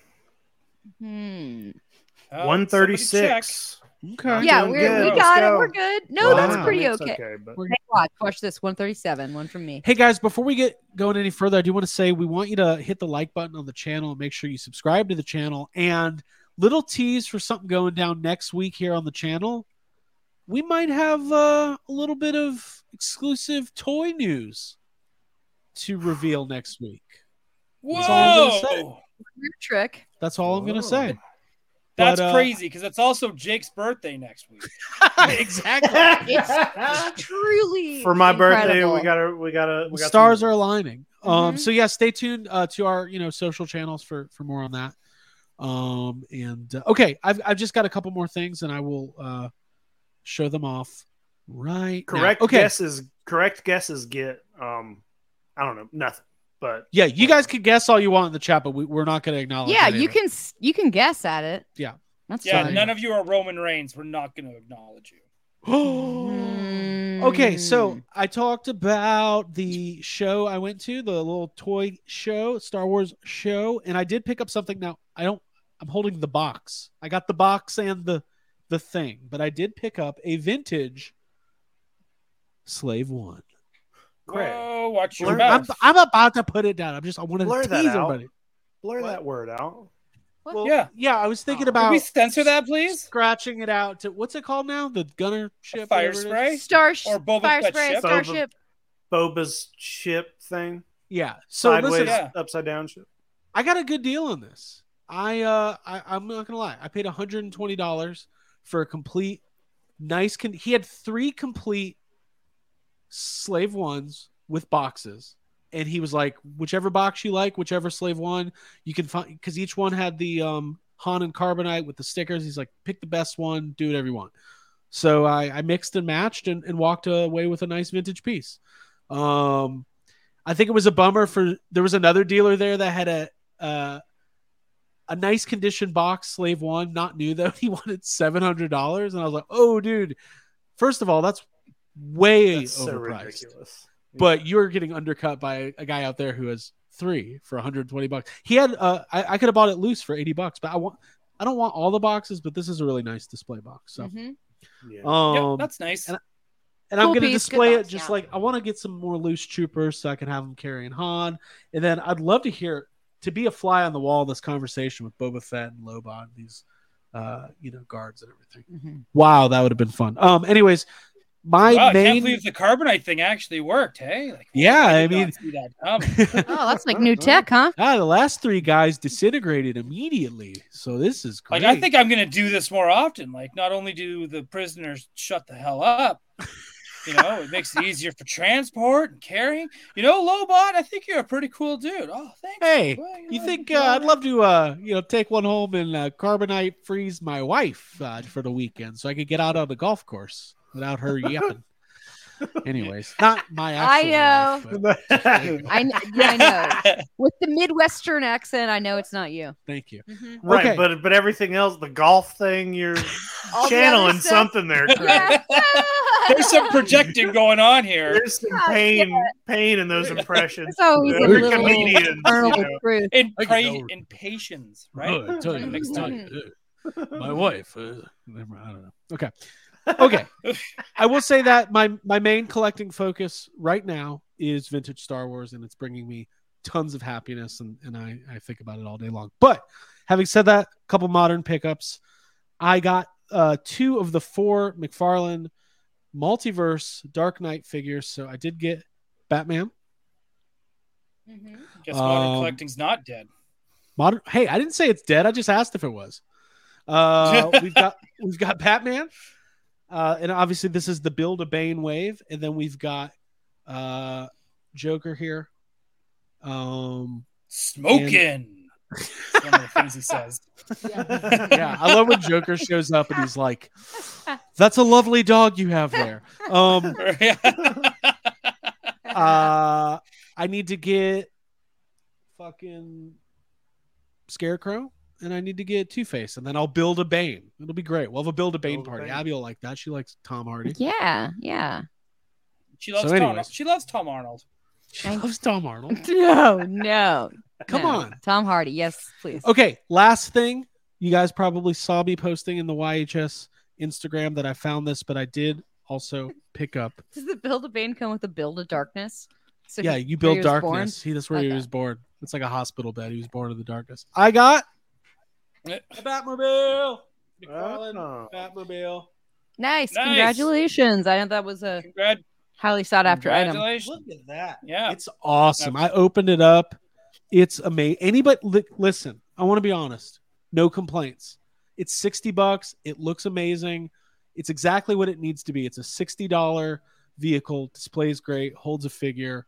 Hmm. Uh, one thirty somebody check. six. Okay. Yeah, doing we're, good. we Let's got it. go. We're good. No, that's Wow. pretty It's okay. okay, but We're- Hey, watch, watch this. one thirty-seven. One from me. Hey guys, before we get going any further, I do want to say we want you to hit the like button on the channel and make sure you subscribe to the channel. And little tease for something going down next week here on the channel. We might have uh, a little bit of exclusive toy news to reveal next week. That's all I'm gonna say. Whoa, Weird trick. That's all I'm going to say. that's But, uh, crazy because it's also Jake's birthday next week. Exactly. It's truly for my birthday, incredible. we gotta we gotta we The got stars some- are aligning. Um, Mhm. so yeah, stay tuned uh, to our you know social channels for for more on that. Um, and uh, okay, I've I've just got a couple more things, and I will uh, show them off right now. correct Okay, guesses. Correct guesses get um, I don't know nothing, but yeah, you guys can guess all you want in the chat, but we, we're not going to acknowledge. Yeah, any you of it. can s- you can guess at it. Yeah. That's Yeah, fine. none of you are Roman Reigns. We're not going to acknowledge you. Mm. Okay, so I talked about the show I went to, the little toy show, Star Wars show, and I did pick up something. Now I don't. I'm holding the box. I got the box and the the thing, but I did pick up a vintage Slave One. Craig, Whoa, watch your Blur- I'm, mouth. I'm about to put it down. I'm just. I want to Blur tease that out. everybody. blur What? that word out. What? Well, Yeah. yeah. I was thinking Oh. about Can we censor that, please? scratching it out to what's it called now? The gunner ship, Fire whatever it is? spray? Star Or Boba Fire Fett Spray, ship? Starship. Boba's ship thing, Yeah. So sideways, listen, Yeah. upside down ship. I got a good deal on this. I uh I, I'm not gonna lie. I paid one hundred twenty dollars for a complete nice con- he had three complete slave ones with boxes. And he was like, whichever box you like, whichever slave one, you can find because each one had the um Han and Carbonite with the stickers. He's like, pick the best one, do whatever you want. So I, I mixed and matched and, and walked away with a nice vintage piece. Um I think it was a bummer for there was another dealer there that had a uh, a nice condition box, Slave One, not new though. He wanted seven hundred dollars, and I was like, "Oh, dude! First of all, that's way That's so overpriced." ridiculous. But you're getting undercut by a guy out there who has three for one hundred twenty bucks. He had, uh, I, I could have bought it loose for eighty bucks, but I want, I don't want all the boxes, but this is a really nice display box. So, Mhm. Yeah. um, Yeah, that's nice. and and I'm Cool going to piece, good display it box, just yeah. like I want to get some more loose troopers so I can have them carrying Han. And then I'd love to hear to be a fly on the wall in this conversation with Boba Fett and Lobot, and these uh, you know, guards and everything. Mhm. Wow, that would have been fun. Um, anyways, my Wow, I main can't believe the carbonite thing actually worked. Hey, like, Yeah, I, I did not mean- see that coming. Oh, that's like new tech, huh? ah, the last three guys disintegrated immediately, so this is great. Like, I think I'm gonna do this more often. Like, not only do the prisoners shut the hell up, you know, it makes it easier for transport and carrying. You know, Lobot, I think you're a pretty cool dude. Oh, thanks. Hey, Well, you know, think know, uh, I'd love to, uh, you know, take one home and uh, carbonite freeze my wife uh, for the weekend so I could get out on the golf course without her yapping. Anyways, not my I actual know. wife, but I, kn- yeah, I know. With the Midwestern accent, I know it's not you. thank you. Mhm. Right, Okay. but but everything else, the golf thing, you're All the channeling other stuff. something there. Craig. Yeah. There's some projecting going on here. There's some pain, pain in those impressions. There's always a We're little comedians, kernel you of know. truth. In, I pra- can know. in patience, right? Oh, I tell you, Mixed I tell up. you, uh, my wife. Uh, never, I don't know. Okay, okay. I will say that my my main collecting focus right now is vintage Star Wars, and it's bringing me tons of happiness, and and I I think about it all day long. But having said that, a couple modern pickups. I got uh, two of the four McFarlane Multiverse Dark Knight figures, so I did get Batman. Mhm. Guess modern Um, collecting's not dead. Modern. Hey, I didn't say it's dead. I just asked if it was. Uh, we've got we've got Batman, uh, and obviously this is the Build a Bane wave, and then we've got uh, Joker here. Um, Smoking. That's one of the things he says. yeah, I love when Joker shows up and he's like, "That's a lovely dog you have there." Um, uh, I need to get fucking Scarecrow, and I need to get Two Face, and then I'll build a Bane. It'll be great. We'll have a build a Bane Build a party. Bane. Abby will like that. She likes Tom Hardy. Yeah, yeah. She loves So Tom. anyways. She loves Tom Arnold. She loves Tom Arnold. No, no. Come no. on. Tom Hardy. Yes, please. Okay, last thing. You guys probably saw me posting in the Y H S Instagram that I found this, but I did also pick up. Does the Build a Bane come with a Build of Darkness? So Yeah, he- you where build he was born? darkness. See, that's where he Okay. was born. It's like a hospital bed. He was born in the darkness. I got Eh, a Batmobile. Oh. Batmobile. Nice. Nice. Congratulations. I know that was a Congrat- highly sought after item. Congratulations. Look at that. Yeah. It's awesome. I opened it up. It's amazing. Anybody li- listen, I want to be honest. No complaints. It's sixty bucks. It looks amazing. It's exactly what it needs to be. It's a sixty dollars vehicle. Displays great. Holds a figure.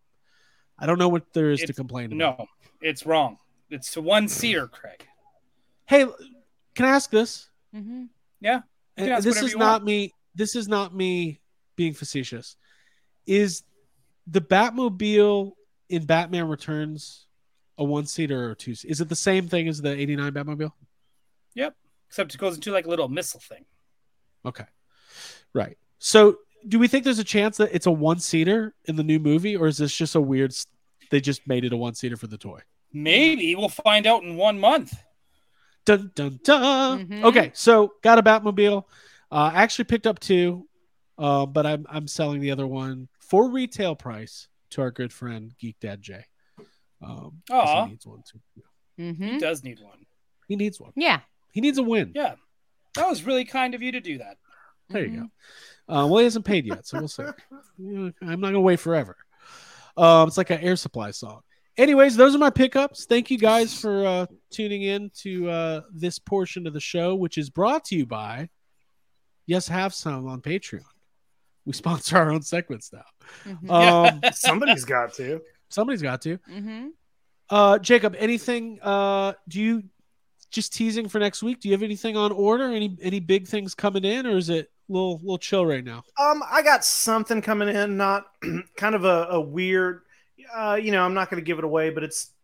I don't know what there is to It's- complain about. No, it's wrong. It's a one seater, Craig. Hey, can I ask this? Mhm. Yeah. And can ask this whatever is you not want. me. This is not me being facetious. Is the Batmobile in Batman Returns a one seater or a two? Is it the same thing as the eighty-nine Batmobile? Yep. Except it goes into like a little missile thing. Okay, right. So, do we think there's a chance that it's a one seater in the new movie, or is this just a weird? s- They just made it a one seater for the toy. Maybe we'll find out in one month. Dun dun dun. Mhm. Okay, so got a Batmobile. Uh, I actually picked up two, uh, but I'm I'm selling the other one for retail price to our good friend Geek Dad Jay. Um, 'cause Aw. he needs one too. He Mhm. does need one. He needs one. Yeah. He needs a win. Yeah. That was really kind of you to do that. There Mhm. you go. Uh, well, he hasn't paid yet, so we'll see. Yeah, I'm not gonna wait forever. Um, it's like an Air Supply song. Anyways, those are my pickups. Thank you guys for uh, tuning in to uh, this portion of the show, which is brought to you by Yes Have Some on Patreon. We sponsor our own segments now. Mhm. Um, Somebody's got to. somebody's got to. Mhm. Uh, Jacob, anything? Uh, do you just teasing for next week? Do you have anything on order? Any any big things coming in, or is it a little little chill right now? Um, I got something coming in, not kind of a, a weird, uh, you know, I'm not going to give it away, but it's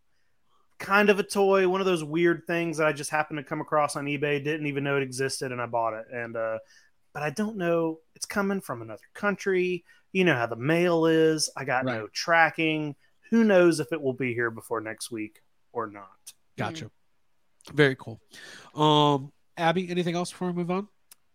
kind of a toy, one of those weird things that I just happened to come across on eBay, didn't even know it existed, and I bought it. And, uh, but I don't know, it's coming from another country. You know how the mail is. I got no Right. tracking. Who knows if it will be here before next week or not. Gotcha. Very cool. Um, Abby, anything else before we move on?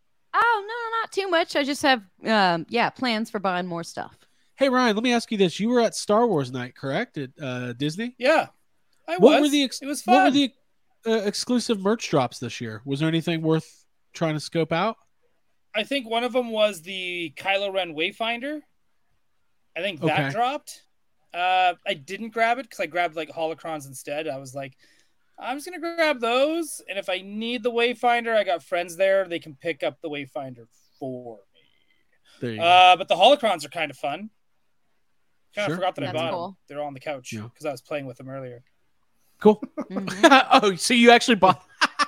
Oh, no, no, not too much. I just have, um, yeah, plans for buying more stuff. Hey Ryan, let me ask you this: you were at Star Wars night, correct? At uh, Disney. Yeah. I What was. were the ex- it was fun. what were the uh, exclusive merch drops this year? Was there anything worth trying to scope out? I think one of them was the Kylo Ren Wayfinder. I think that Okay. dropped. Uh, I didn't grab it because I grabbed like holocrons instead. I was like, I'm just gonna grab those, and if I need the Wayfinder, I got friends there. They can pick up the Wayfinder for me. There you go. Uh, but the holocrons are kind of fun. Kind Sure. of forgot that I That's bought cool. them. They're on the couch Yeah. because I was playing with them earlier. Cool. Mhm. Oh, so you actually bought,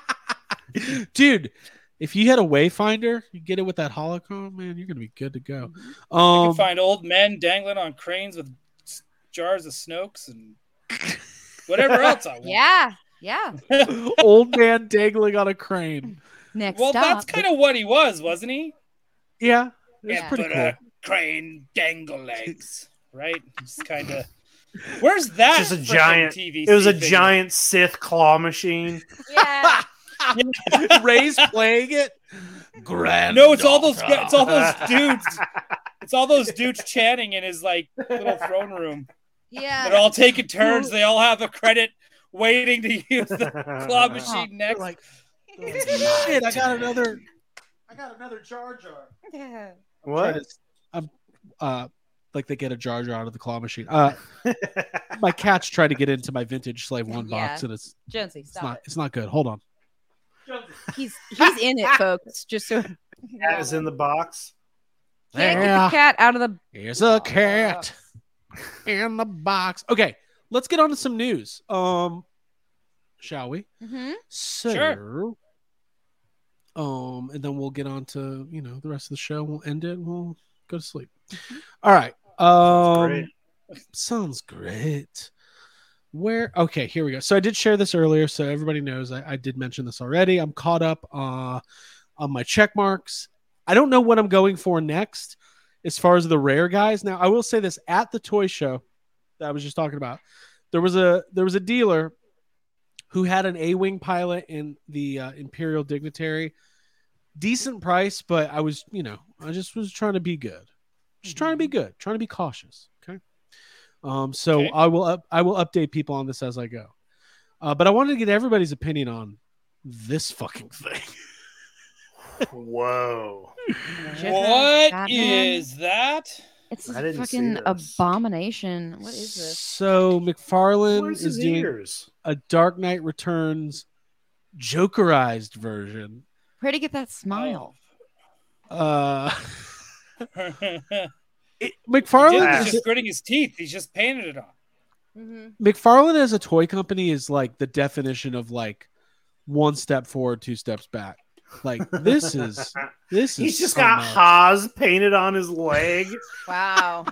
dude? If you had a Wayfinder, you get it with that holocron, man, you're gonna be good to go. You Um, can find old men dangling on cranes with s- jars of Snokes and whatever else I want. Yeah, yeah. old man dangling on a crane. Next Well, stop. that's kind of what he was, wasn't he? Yeah, it's Yeah. pretty But, cool. uh, crane dangle legs, right? Just kind of. Where's that? Just a frickin' giant- T V It was a figure? giant Sith claw machine. yeah. Ray's playing it. Grand. No, it's all those. It's all those dudes. It's all those dudes chanting in his like little throne room. Yeah. They're all taking turns. They all have a credit waiting to use the claw machine They're next. like, shit, I got another. I got another Jar Jar. Yeah. What? I'm, uh, like they get a Jar Jar out of the claw machine. Uh, my cat's tried to get into my vintage Slave One box, Yeah. and it's Jonesy, it's stop not it. it's not good. Hold on. He's he's in it, folks. Just so Cat is in the box. Can't get Yeah. the cat out of the Here's a cat in the box. Okay, let's get on to some news. Um, shall we? Mhm. So, Sure. um, and then we'll get on to you know the rest of the show. We'll end it. And we'll go to sleep. All right. Um, great. sounds great. Where? Okay, here we go. So I did share this earlier, so everybody knows I, I did mention this already. I'm caught up uh, on my check marks. I don't know what I'm going for next as far as the rare guys. Now, I will say this: at the toy show that I was just talking about, there was a there was a dealer who had an A-wing pilot in the uh, Imperial Dignitary. Decent price, but I was, you know, I just was trying to be good. Just trying to be good, trying to be cautious. Okay. Um, so Okay. I will up, I will update people on this as I go. Uh, but I wanted to get everybody's opinion on this fucking thing. Whoa. What Batman? is that? It's I a didn't see fucking this. abomination. What is this? So McFarlane Where's is his doing ears? a Dark Knight Returns Jokerized version. Where to get that smile? Uh, He's it, McFarlane Yeah. is just gritting his teeth. He's just painted it on. Mm-hmm. McFarlane as a toy company is like the definition of like one step forward, two steps back. Like this is this is He's just so got much. Haas painted on his leg. Wow.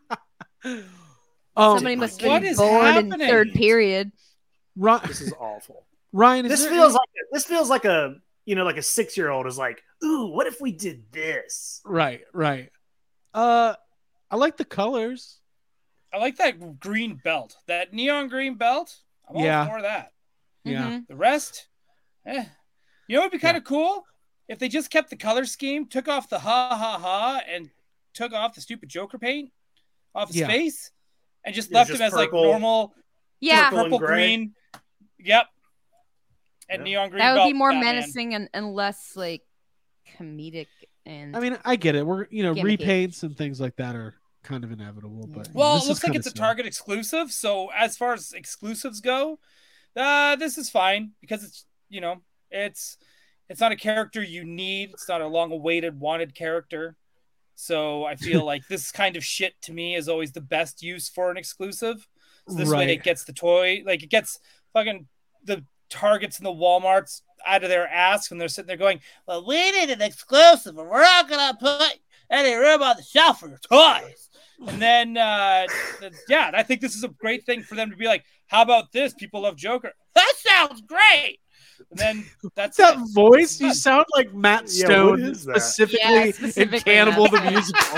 Um, Somebody must What have been is bored in happening? third period. Ri- This is awful. Ryan, is This there feels any- like a, this feels like a you know like a six year old is like, ooh, what if we did this? right, right. Uh, I like the colors. I like that green belt. That neon green belt. I'm all Yeah. for that. Yeah, Mhm. The rest, eh. You know what would be kind of cool? If they just kept the color scheme, took off the ha ha ha, and took off the stupid Joker paint off his Yeah. face, and just Yeah, left just him as purple. like normal Yeah, Purple and purple gray. green. Yep. And Yeah. neon green that would belt be more Batman. menacing and, and less like comedic and I mean, I get it. We're you know Gimmicky. repaints and things like that are kind of inevitable, but you know, Well, this it is looks like kinda it's a silly. Target exclusive. So as far as exclusives go, uh, this is fine because it's you know it's it's not a character you need. It's not a long-awaited wanted character. So I feel like this kind of shit to me is always the best use for an exclusive. So this way Right. it gets the toy, like it gets fucking the Targets and the Walmarts out of their ass when they're sitting there going, "Well, we need an exclusive, and we're not gonna put any room on the shelf for your toys." And then, uh, th- yeah, I think this is a great thing for them to be like, "How about this? People love Joker. That sounds great." And then that's That it. voice, you sound like Matt Yeah, Stone what is that? specifically, Yeah, in specifically Cannibal Matt the Musical.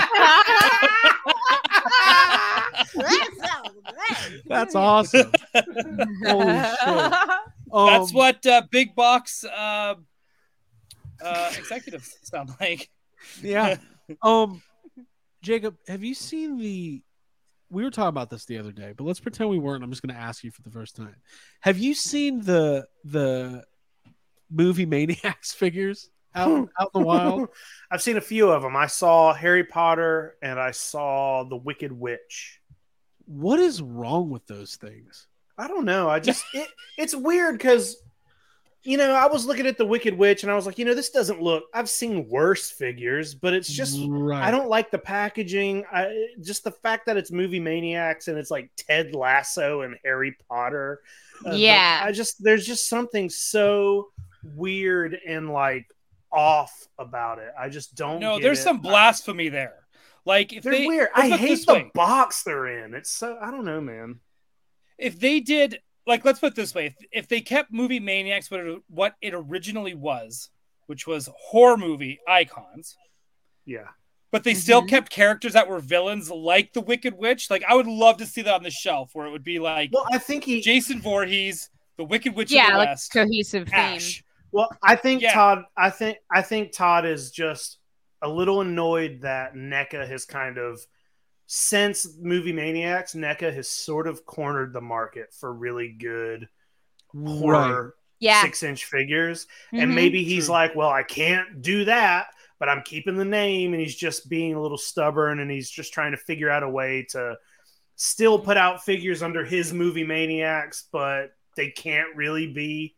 That's awesome. Holy shit. Um, That's what uh, big box uh, uh, executives sound like. Yeah. Um, Jacob, have you seen the we were talking about this the other day, but let's pretend we weren't. I'm just going to ask you for the first time. Have you seen the the movie Maniacs figures out out in the wild? I've seen a few of them. I saw Harry Potter and I saw The Wicked Witch. What is wrong with those things? I don't know. I just it, it's weird because you know I was looking at The Wicked Witch and I was like, you know, this doesn't look. I've seen worse figures, but it's just right. I don't like the packaging. I just the fact that it's Movie Maniacs and it's like Ted Lasso and Harry Potter. Uh, Yeah. I just there's just something so weird and like off about it. I just don't. No, get there's it. some blasphemy there. Like if They're they, weird. let's I put it hate this the way. box they're in. It's so I don't know, man. If they did, like, let's put it this way: if, if they kept Movie Maniacs what it, what it originally was, which was horror movie icons, Yeah. but they still Mhm. kept characters that were villains, like the Wicked Witch. Like, I would love to see that on the shelf, where it would be like Well, I think he. Jason Voorhees, the Wicked Witch of Yeah, the like West, cohesive theme. Ash. Well, I think Yeah. Todd. I think I think Todd is just a little annoyed that NECA has kind of, since Movie Maniacs, NECA has sort of cornered the market for really good horror Yeah. six-inch figures, Mhm. and maybe he's True. like, "Well, I can't do that, but I'm keeping the name," and he's just being a little stubborn, and he's just trying to figure out a way to still put out figures under his Movie Maniacs, but they can't really be.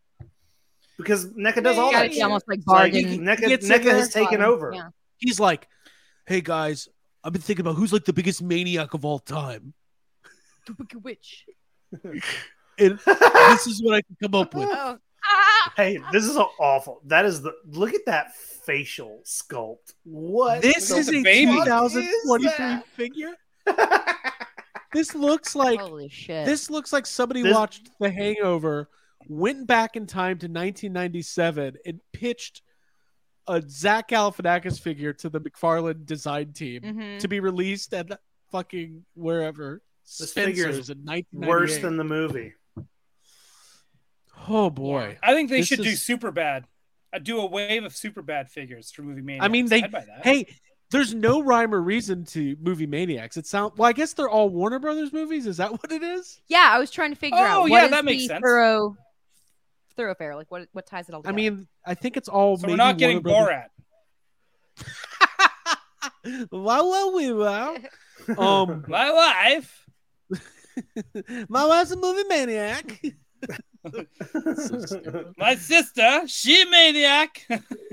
Because NECA does all Gotta that be shit. almost like It's like, bargain. NECA, gets in NECA there. has taken over. Yeah. He's like, hey guys, I've been thinking about who's like the biggest maniac of all time. The Wicked Witch. And this is what I can come up with. Oh. Ah! Hey, this is awful. That is the look at that facial sculpt. What? This the is a baby. two thousand twenty-three What is figure. that? This looks like Holy shit. this looks like somebody This- watched The Hangover, went back in time to nineteen ninety-seven, and pitched a Zach Galifianakis figure to the McFarlane design team Mhm. to be released at fucking wherever. This figure is Spencer's in nineteen ninety-eight. Worse than the movie. Oh boy. I think they This should do is- super bad. I'd do a wave of super bad figures for Movie Maniacs. I mean, they. I'd buy that. Hey, there's no rhyme or reason to Movie Maniacs. It sound well. I guess they're all Warner Brothers movies. Is that what it is? Yeah, I was trying to figure Oh, out. what yeah, is that makes the sense. Thorough, thoroughfare. Like what? What ties it all I together? mean, I think it's all. so maybe we're not getting Warner Borat. Brothers- wow, wow, wow, wow. Um, My wife. my wife's a movie maniac. So stupid. My sister, she maniac.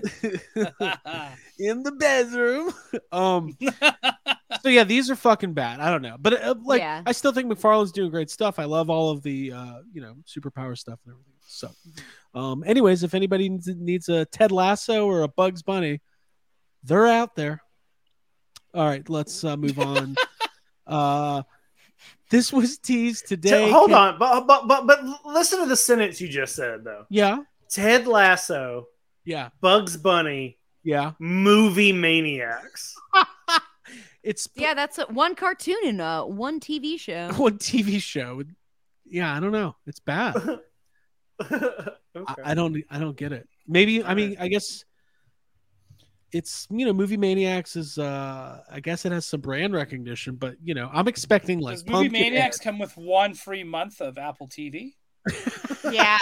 In the bedroom. Um. So yeah, these are fucking bad. I don't know, but uh, like, Yeah. I still think McFarlane's doing great stuff. I love all of the, uh, you know, superpower stuff and everything. So, um, anyways, if anybody needs, needs a Ted Lasso or a Bugs Bunny, they're out there. All right, let's uh, move on. uh, this was teased today. Ted- hold Can- on, but, but but but listen to the sentence you just said though. Yeah, Ted Lasso, yeah, Bugs Bunny, yeah. Movie Maniacs. It's yeah, that's a, one cartoon and uh, one T V show. one T V show. Yeah, I don't know. It's bad. Okay. I, I don't I don't get it. Maybe I mean I guess it's you know Movie Maniacs is uh I guess it has some brand recognition, but you know I'm expecting like Does Movie Pumpkinhead. Maniacs come with one free month of Apple T V? Yeah.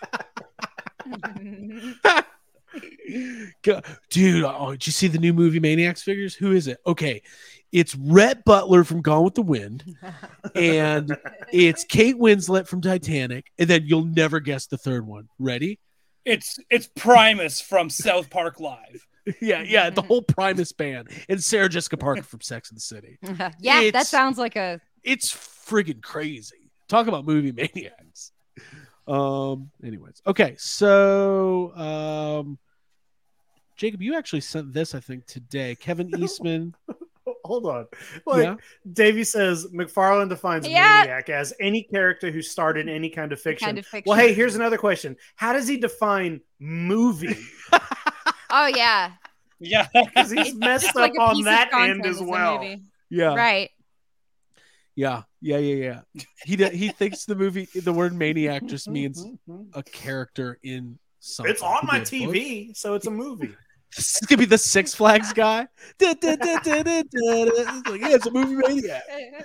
Go- Dude, oh, did you see the new Movie Maniacs figures? Who is it? Okay, it's Rhett Butler from Gone with the Wind, and it's Kate Winslet from Titanic, and then you'll never guess the third one. Ready? It's it's Primus from South Park Live. Yeah, yeah, the whole Primus band, and Sarah Jessica Parker from Sex and the City. yeah, that It's- sounds like a. It's friggin' crazy. Talk about Movie Maniacs. Um. Anyways, okay. So, um, Jacob, you actually sent this, I think, today. Kevin Eastman. Hold on. Like Yeah. Davey says, McFarlane defines Yeah. maniac as any character who starred in any kind of fiction. Kind of fiction. Well, hey, here's another question. How does he define movie? Oh yeah, Yeah. Because he's It's messed just up like a on piece of that content end as is a well. movie. Yeah. Right. Yeah. Yeah. Yeah. Yeah. He d- he thinks the movie, the word maniac just means a character in something. It's on Could my be a T book. V, so it's a movie. This is gonna be the Six Flags guy. Da, da, da, da, da, da, da. It's like, yeah, it's a movie maniac.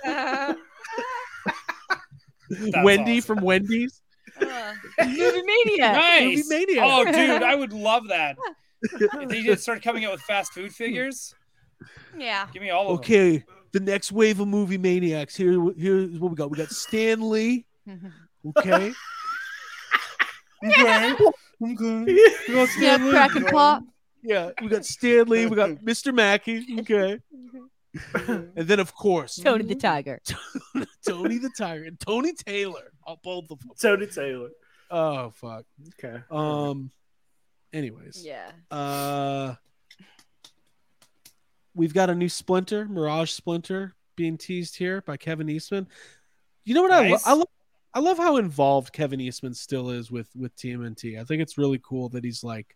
That's Wendy awesome. from Wendy's. Uh, movie maniac. Nice. Movie maniac. Oh, dude, I would love that. If they just started coming out with fast food figures, Yeah. give me all of them. Okay, the next wave of movie maniacs. Here, here's what we got. We got Stan Lee. Okay. Okay. Okay. Yeah, crack and pop. Yeah, we got Stan Lee. We got Mister Mackey. Okay. And then, of course, Tony the Tiger. Tony the Tiger and Tony Taylor. Oh, both of them. Tony Taylor. Oh, fuck. Okay. Um. Anyways. Yeah. Uh. We've got a new Splinter, Mirage Splinter, being teased here by Kevin Eastman. You know what I, lo- Nice. I love? I love how involved Kevin Eastman still is with with T M N T. I think it's really cool that he's like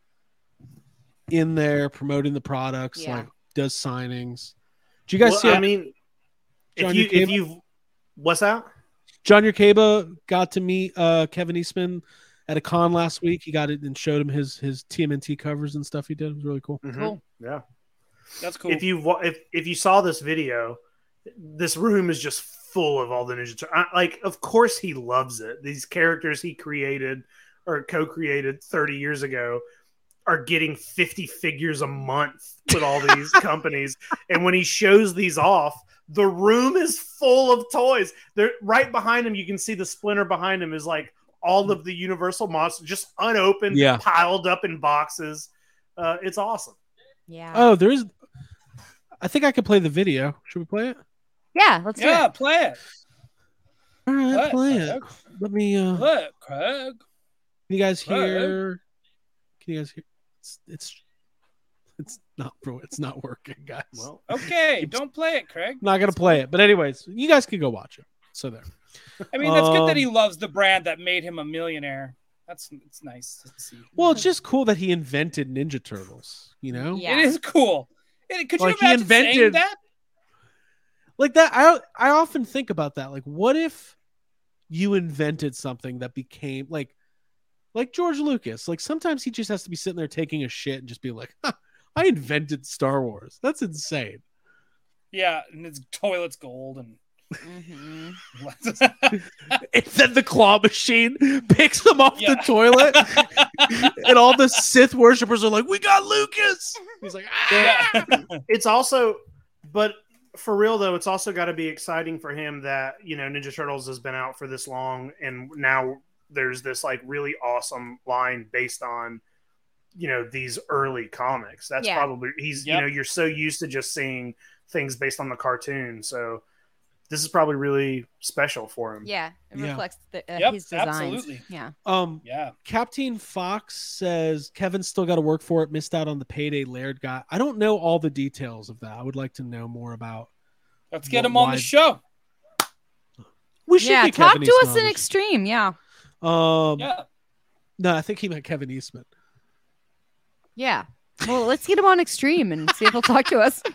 in there promoting the products, Yeah. like does signings. Do you guys Well, see? I mean, John if you Urquaba? if you what's that? John Urquaba got to meet uh, Kevin Eastman at a con last week. He got it and showed him his his T M N T covers and stuff he did. It was really cool. Mhm. Cool. Yeah. That's cool. If you wa- if if you saw this video, this room is just full of all the Ninja Tur- I- Like, of course he loves it. These characters he created or co-created thirty years ago are getting fifty figures a month with all these companies, and when he shows these off, the room is full of toys. They're right behind him. You can see the Splinter behind him is like all of the Universal monsters just unopened, Yeah. piled up in boxes. Uh, it's awesome. Yeah. Oh, there is. I think I could play the video. Should we play it? Yeah. Let's do yeah, it. play it. All right, Play play it, it. Let me. Uh, Play it, Craig. can you guys Play it. hear? Can you guys hear? It's it's, it's not bro. It's not working, guys. Well, Okay, don't play it, Craig. I'm not gonna play it. But anyways, you guys can go watch it. So there. I mean, that's good that Um, he loves the brand that made him a millionaire. That's it's nice to see. Well, it's just cool that he invented Ninja Turtles. You know. Yeah. It is cool. And could you Like, he imagine saying invented- that? Like that. I I often think about that. Like, what if you invented something that became like like George Lucas? Like sometimes he just has to be sitting there taking a shit and just be like, huh, I invented Star Wars. That's insane. Yeah, and his toilet's gold and Mhm. And then the claw machine picks him off Yeah. the toilet, and all the Sith worshippers are like, "We got Lucas." He's like, "Ah!" yeah. it's also, but for real though, it's also got to be exciting for him that, you know, Ninja Turtles has been out for this long, and now there's this like really awesome line based on, you know, these early comics. That's Yeah. probably he's Yep. you know, you're so used to just seeing things based on the cartoon, so this is probably really special for him. Yeah. It Yeah. reflects the, uh, Yep, his designs. absolutely. Yeah. Um, Yeah. Captain Fox says Kevin's still got to work for it. Missed out on the payday Laird got. I don't know all the details of that. I would like to know more about. Let's get Wh- him on why- the show. We should Yeah. get Talk Kevin to Eastman us on in the extreme. Yeah. show. Um, Yeah. no, I think he meant Kevin Eastman. Yeah. Well, let's get him on extreme and see if he'll talk to us.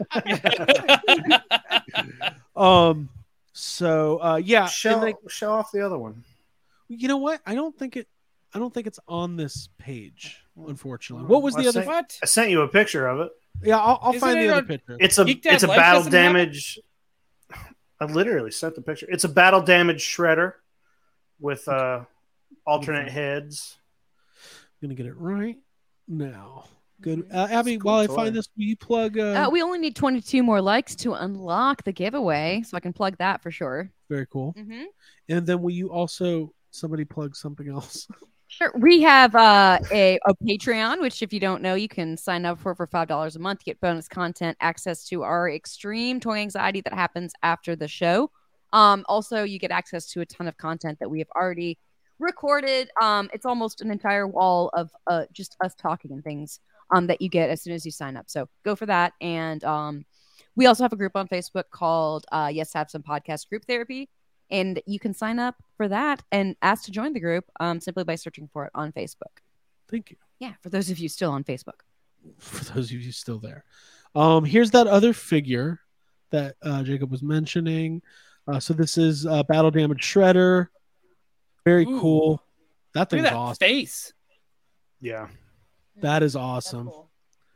Um, so uh, yeah, Show, and, like, show off the other one. you know what? I don't think it. I don't think it's on this page. Unfortunately, Well, what was the let's other? say- What? I sent you a picture of it. Yeah, I'll, I'll Isn't find it the other on- picture. It's a Geek Dad it's a Life battle doesn't have it? damage. I literally sent the picture. It's a battle damage shredder with uh alternate heads. I'm gonna get it right now. Good, uh, Abby. It's a cool while I toy. find this, will you plug? Uh, Uh, we only need twenty-two more likes to unlock the giveaway, so I can plug that for sure. very cool. Mm-hmm. And then will you also somebody plug something else? Sure. We have uh, a, a Patreon, which, if you don't know, you can sign up for for five dollars a month to get bonus content, access to our extreme toy anxiety that happens after the show. Um, also, you get access to a ton of content that we have already recorded. Um, it's almost an entire wall of uh, just us talking and things um, that you get as soon as you sign up. So go for that. And um, we also have a group on Facebook called uh, Yes Have Some Podcast Group Therapy. And you can sign up for that and ask to join the group um, simply by searching for it on Facebook. Thank you. Yeah, for those of you still on Facebook. For those of you still there, um, here's that other figure that uh, Jacob was mentioning. Uh, so this is uh, Battle Damage Shredder. Very Ooh. cool. That Look thing's at that awesome. face. Yeah. That is awesome.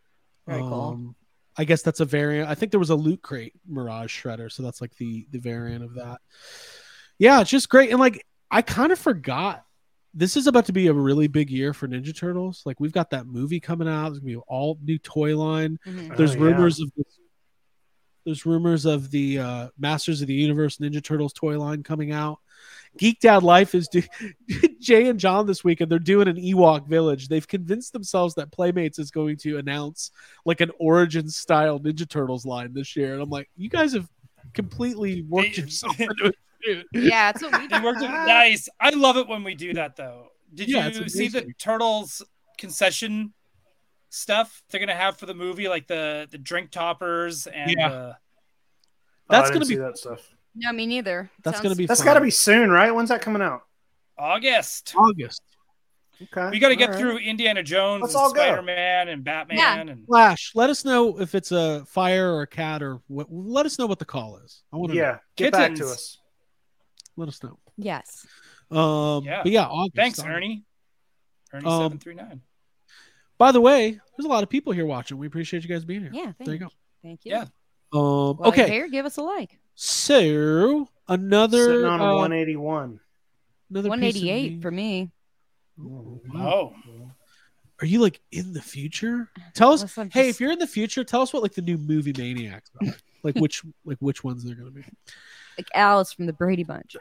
Very cool. Um, I guess that's a variant. I think there was a Loot Crate Mirage Shredder, so that's like the the variant of that. Yeah, it's just great. And like I kind of forgot this is about to be a really big year for Ninja Turtles. Like we've got that movie coming out. There's gonna be all new toy line. Mhm. There's Oh, rumors of this, there's rumors of the uh, Masters of the Universe Ninja Turtles toy line coming out. Geek Dad Life is do- Jay and John this weekend. They're doing an Ewok Village. They've convinced themselves that Playmates is going to announce like an origin style Ninja Turtles line this year. And I'm like, you guys have completely worked They- yourself into it. Yeah, it's what we They do. worked it nice. I love it when we do that, though. Did Yeah, it's you see the amazing. Turtles concession stuff they're gonna have for the movie, like the the drink toppers and Yeah. uh, That's Oh, I gonna didn't see be that stuff. No, me neither. that's Sounds- gonna be That's fun. got to be soon, right? When's that coming out? August. August. Okay, We got to get all right. through Indiana Jones Let's and all go. Spider-Man and Batman Yeah. and Flash, let us know if it's a fire or a cat or what. Let us know what the call is. I want to Yeah, know. get back to Kittens. us. Let us know. Yes. Um, Yeah. but yeah, August. thanks, August. Ernie. Ernie Um, seven three nine. By the way, there's a lot of people here watching. We appreciate you guys being here. Yeah. Thank There you go. Thank you. Yeah. Um, While you're okay, here, give us a like. so another Sitting on uh, one eighty-one. another one piece of eighty-eight news. for me. Oh, wow. Oh, Are you like in the future? Tell us. Unless I'm Hey, just- if you're in the future, tell us what like the new movie Maniacs are. Like which like which ones they're gonna be. Like Alice from the Brady Bunch.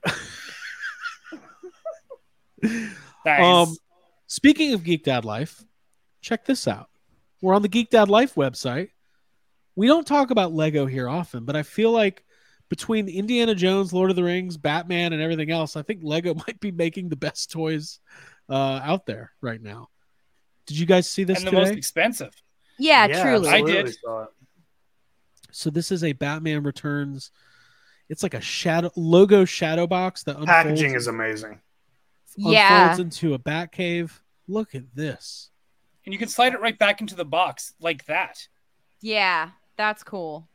nice. Um, speaking of Geek Dad Life, check this out. We're on the Geek Dad Life website. We don't talk about Lego here often, but I feel like between Indiana Jones, Lord of the Rings, Batman, and everything else, I think Lego might be making the best toys uh, out there right now. Did you guys see this and the today? most expensive. Yeah, truly. I absolutely did. saw it. So this is a Batman Returns. It's like a shadow logo shadow box that unfolds, Packaging is amazing. Yeah. unfolds into a bat cave. Look at this. And you can slide it right back into the box like that. Yeah. That's cool.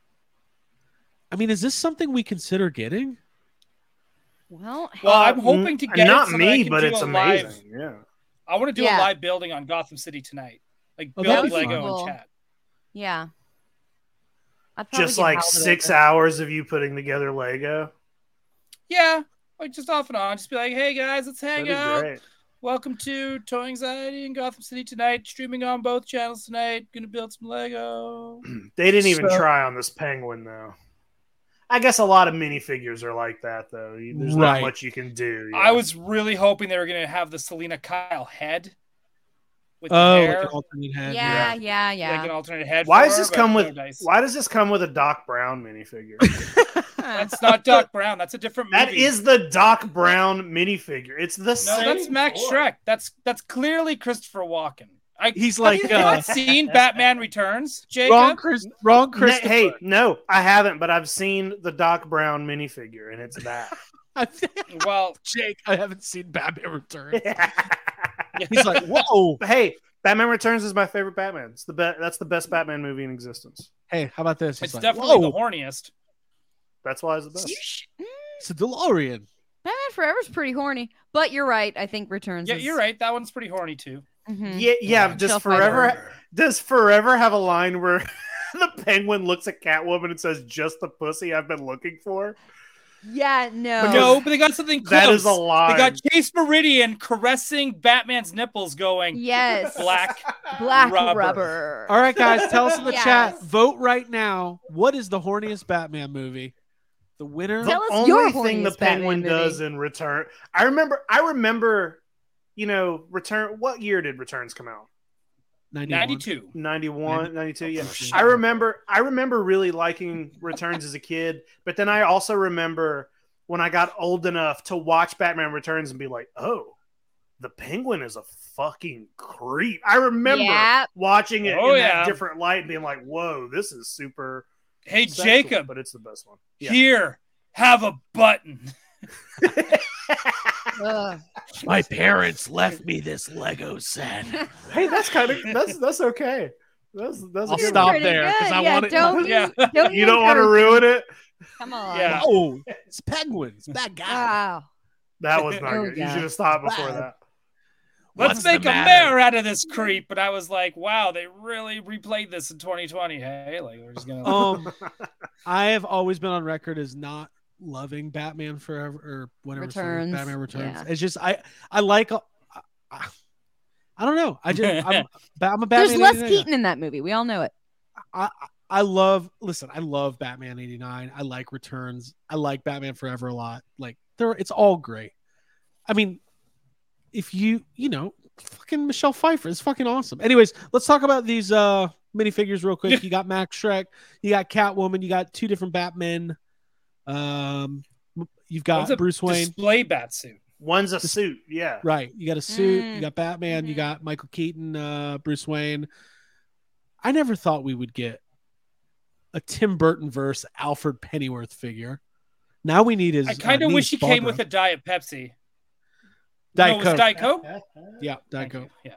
I mean, is this something we consider getting? Well, Well, Uh, I'm hoping to n- get not it so that I me, can but do it's a live- amazing. Yeah. I want to do Yeah. a live building on Gotham City tonight. Like Oh, build that'd be Lego fun. and chat. yeah. I'd probably Just get like Howard six over. hours of you putting together Lego. Yeah, like just off and on. Just be like, hey guys, let's hang That'd be out. great. Welcome to Toy Anxiety in Gotham City tonight. Streaming on both channels tonight. Gonna build some Lego. They didn't even So- try on this penguin though. I guess a lot of minifigures are like that though. You- There's Right. not much you can do. I yeah. was really hoping they were gonna have the Selena Kyle head with the Oh, hair, like an alternate head. Yeah, yeah, yeah. like an alternate head. Why for does her, this but come no with? dice. Why does this come with a Doc Brown minifigure? That's not Doc Brown. That's a different movie. That is the Doc Brown minifigure. It's the no, same. that's Max toy. Shrek. That's that's clearly Christopher Walken. I, He's have like, you uh, not seen Batman Returns, Jacob? Wrong, Chris. Wrong, Ne- Chris. hey, no, I haven't, but I've seen the Doc Brown minifigure, and it's that. Well, Jake, I haven't seen Batman Returns. He's like, whoa. hey, Batman Returns is my favorite Batman. It's the best. That's the best Batman movie in existence. Hey, how about this? He's it's like, definitely whoa, the horniest. That's why it's the best. You sh- mm, it's a DeLorean. Batman Forever's pretty horny, but you're right. I think Returns. Yeah, is- you're right. That one's pretty horny too. Mhm. Yeah, yeah. Yeah, Does she'll fight forever over. does forever have a line where the penguin looks at Catwoman and says, "Just the pussy I've been looking for"? Yeah, no. But no, but they got something close. That is a line. They got Chase Meridian caressing Batman's nipples, going Yes. black. Black rubber. rubber. All right, guys, tell us in the Yes. chat. Vote right now. What is the horniest Batman movie? The winner. Tell the us your only thing the horniest Batman penguin movie. does in Return. I remember. I remember. You know, Return. What year did Returns come out? ninety-one. ninety-two. ninety-one, ninety-two. Yeah, shit. I remember. I remember really liking Returns as a kid, but then I also remember when I got old enough to watch Batman Returns and be like, "Oh, the Penguin is a fucking creep." I remember Yeah. watching it Oh, in yeah. that different light and being like, "Whoa, this is super." Hey, sexual," Jacob, but it's the best one. Yeah. here, have a button. Ugh. My parents left me this Lego set. Hey, that's kind of that's that's okay. That's that's. a I'll good stop one. Pretty there, 'cause good. I yeah, want it- Don't, Yeah. don't You don't want to ruin it. Come on. Yeah. Oh, it's penguins. Bad guy. Wow. That was not Oh, good. You yeah. should have stopped before Wow. that. Let's What's make the a matter? mayor out of this creep. But I was like, wow, they really replayed this in twenty twenty. Hey, like we're just gonna. Um, I have always been on record as not loving Batman Forever or whatever. it's called, Returns, Batman Returns. yeah. It's just I I like. I, I, I don't know. I just I'm, I'm a Batman. There's less eighty-nine. Keaton in that movie. We all know it. I I love listen, I love Batman eighty-nine. I like Returns. I like Batman Forever a lot. Like they're it's all great. I mean, if you you know, fucking Michelle Pfeiffer is fucking awesome. Anyways, let's talk about these uh minifigures real quick. You got Max Shrek, you got Catwoman, you got two different Batmen. Um you've got One's a Bruce Wayne. display bat suit. One's a suit. Yeah. Right. You got a suit, Mm. you got Batman, you Mhm. got Michael Keaton, uh, Bruce Wayne. I never thought we would get a Tim Burton verse Alfred Pennyworth figure. Now we need his. I kind of uh, wish he niece, came with Barbara. a Diet Pepsi. Diet no, it was Coke. Diet Coke. Yeah, Diet Thank you. Coke. Yeah.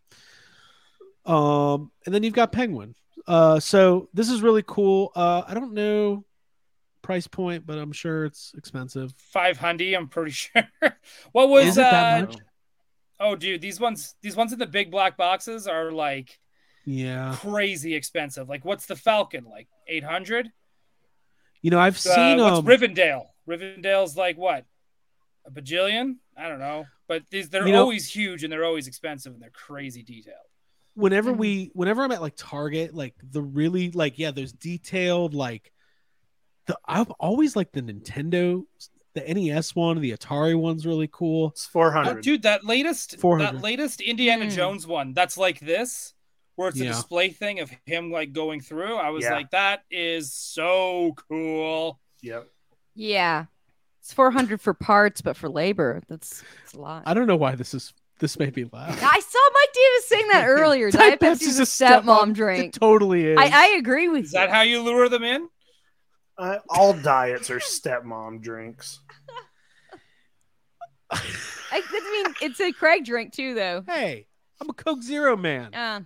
Um, and then you've got Penguin. Uh, so this is really cool. Uh, I don't know price point, but I'm sure it's expensive. Five hundred, I'm pretty sure. What was Is it that uh much? oh dude, these ones these ones in the big black boxes are like Yeah. crazy expensive. Like what's the Falcon? Like eight hundred? You know, I've Uh, seen what's um, Rivendell? Rivendell's like what? A bajillion? I don't know. But these they're You know- always huge and they're always expensive and they're crazy detailed. whenever Mhm. we whenever I'm at like Target, like the really like yeah, there's detailed like the I've always liked the Nintendo, the N E S one, the Atari one's really cool. It's four Oh, hundred. dude, that latest four that hundred. latest Indiana Mm. Jones one, that's like this, where it's a Yeah. display thing of him like going through. I was Yeah. like, that is so cool. Yep. Yeah. It's four hundred for parts, but for labor, that's, that's a lot. I don't know why this is this made me laugh. I saw Mike Davis saying that earlier. Diet Pepsi's a stepmom drink. It totally is. I, I agree with Is you. that how you lure them in? Uh, all diets are stepmom drinks. I, I mean, it's a Craig drink too, though. Hey, I'm a Coke Zero man. Uh,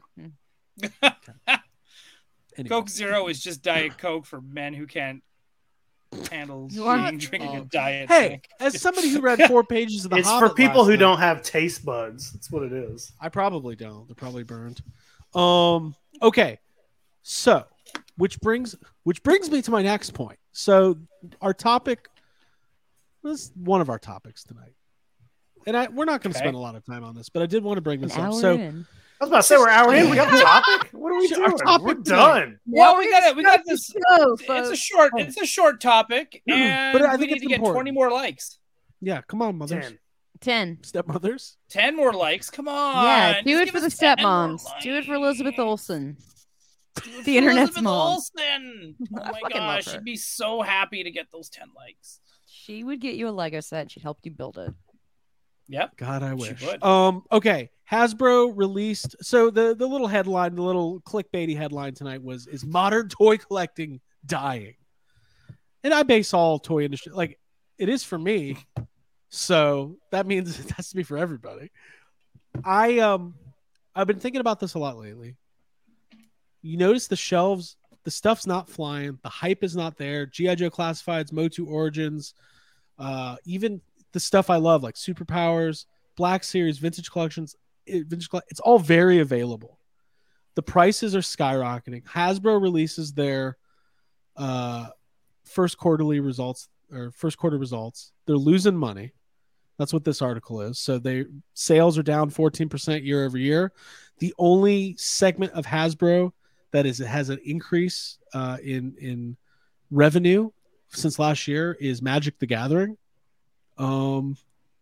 Anyway. Coke Zero is just Diet Coke for men who can't handle You are- eating, drinking a diet Hey, drink. as somebody who read four pages of the It's Hobbit for people last who night- don't have taste buds. That's what it is. I probably don't. They're probably burned. Um. Okay. So, which brings which brings me to my next point. So, our topic was one of our topics tonight, and I we're not going to Okay. spend a lot of time on this, but I did want to bring an this hour up. So, in. I was about to say we're an hour in. We got a topic. What are we Our doing? topic We're tonight. done. Well, we got it. We got this. Go, It's a folks. short. It's a short topic, Yeah, and but I we think need it's to get important. twenty more likes. yeah, come on, mothers, Ten. Ten. stepmothers. Ten more likes. Come on. Yeah, do Just it give for the us ten more stepmoms. Do it for Elizabeth likes. Olsen. Do it The for internet's Elizabeth mom. Olsen. Oh I my fucking love gosh, her. she'd be so happy to get those ten likes. She would get you a Lego set. She'd help you build it. Yep. God, I She wish. would. Um. Okay. Hasbro released. So the the little headline, the little clickbaity headline tonight was: "Is modern toy collecting dying?" And I base all toy industry like it is for me. So that means it has to be for everybody. I um, I've been thinking about this a lot lately. You notice the shelves, the stuff's not flying, the hype is not there. G I Joe Classifieds, Motu Origins, uh, even the stuff I love like Superpowers, Black Series, Vintage Collections, it, vintage, Colle- it's all very available. The prices are skyrocketing. Hasbro releases their uh, first quarterly results or first quarter results. They're losing money. That's what this article is. So they sales are down fourteen percent year over year. The only segment of Hasbro that is has an increase uh, in in revenue since last year is Magic the Gathering. Um,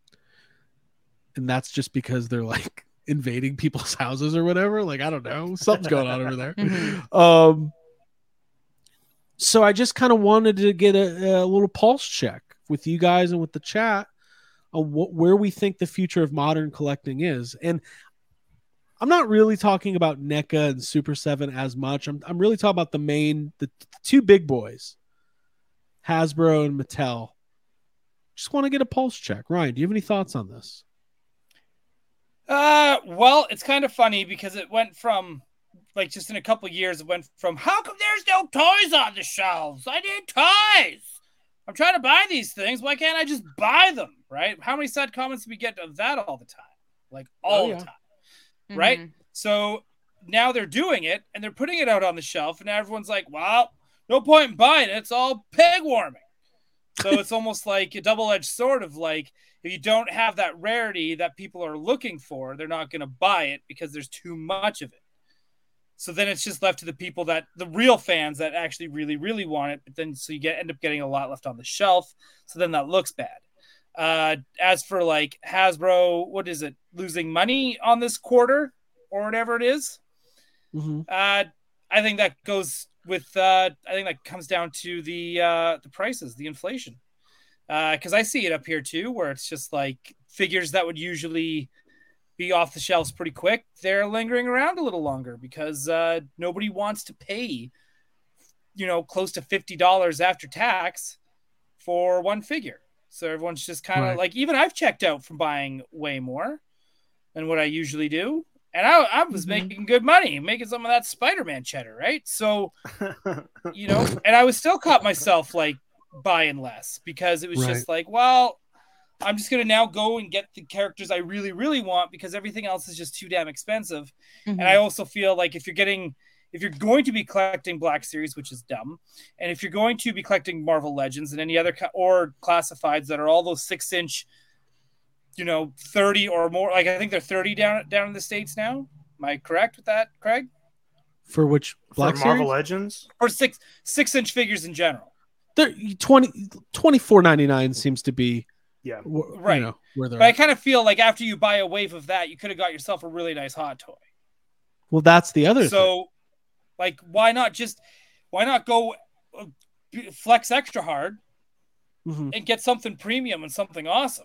and that's just because they're like invading people's houses or whatever. Like, I don't know, something's going on over there. Mhm. Um, so I just kind of wanted to get a, a little pulse check with you guys and with the chat on what, where we think the future of modern collecting is. And I'm not really talking about NECA and Super seven as much. I'm, I'm really talking about the main, the, the two big boys, Hasbro and Mattel. Just want to get a pulse check. Ryan, do you have any thoughts on this? Uh, well, it's kind of funny because it went from like just in a couple of years, it went from how come there's no toys on the shelves? I need toys. I'm trying to buy these things. Why can't I just buy them? Right? How many sad comments do we get of that all the time? like all Oh, yeah. the time, right? Mhm. So now they're doing it and they're putting it out on the shelf, and everyone's like, well, no point in buying it. It's all peg warming. So it's almost like a double-edged sword of like, if you don't have that rarity that people are looking for, they're not going to buy it because there's too much of it. So then it's just left to the people that the real fans that actually really, really want it. But then so you get end up getting a lot left on the shelf. So then that looks bad. Uh, as for like Hasbro, what is it? Losing money on this quarter or whatever it is. Mhm. Uh, I think that goes with, uh, I think that comes down to the, uh, the prices, the inflation. Uh, cause I see it up here too, where it's just like figures that would usually be off the shelves pretty quick. They're lingering around a little longer because, uh, nobody wants to pay, you know, close to fifty dollars after tax for one figure. So everyone's just kind of Right. like, even I've checked out from buying way more than what I usually do. And I, I was Mhm. making good money, making some of that Spider-Man cheddar, right? So, you know, and I was still caught myself like buying less because it was just like, well, I'm just going to now go and get the characters I really, really want because everything else is just too damn expensive. Mhm. And I also feel like if you're getting, if you're going to be collecting Black Series, which is dumb, and if you're going to be collecting Marvel Legends and any other, or classifieds that are all those six inch, you know, thirty or more, like I think they're thirty down, down in the States now. Am I correct with that, Craig? For which Black For Marvel Series? Legends? Or six, six inch figures in general. They're twenty, twenty-four ninety-nine seems to be Yeah. wh- Right. you know, where they're But I at. kind of feel like after you buy a wave of that, you could have got yourself a really nice hot toy. Well, that's the other thing. So, like, why not just, why not go uh, flex extra hard Mhm. and get something premium and something awesome?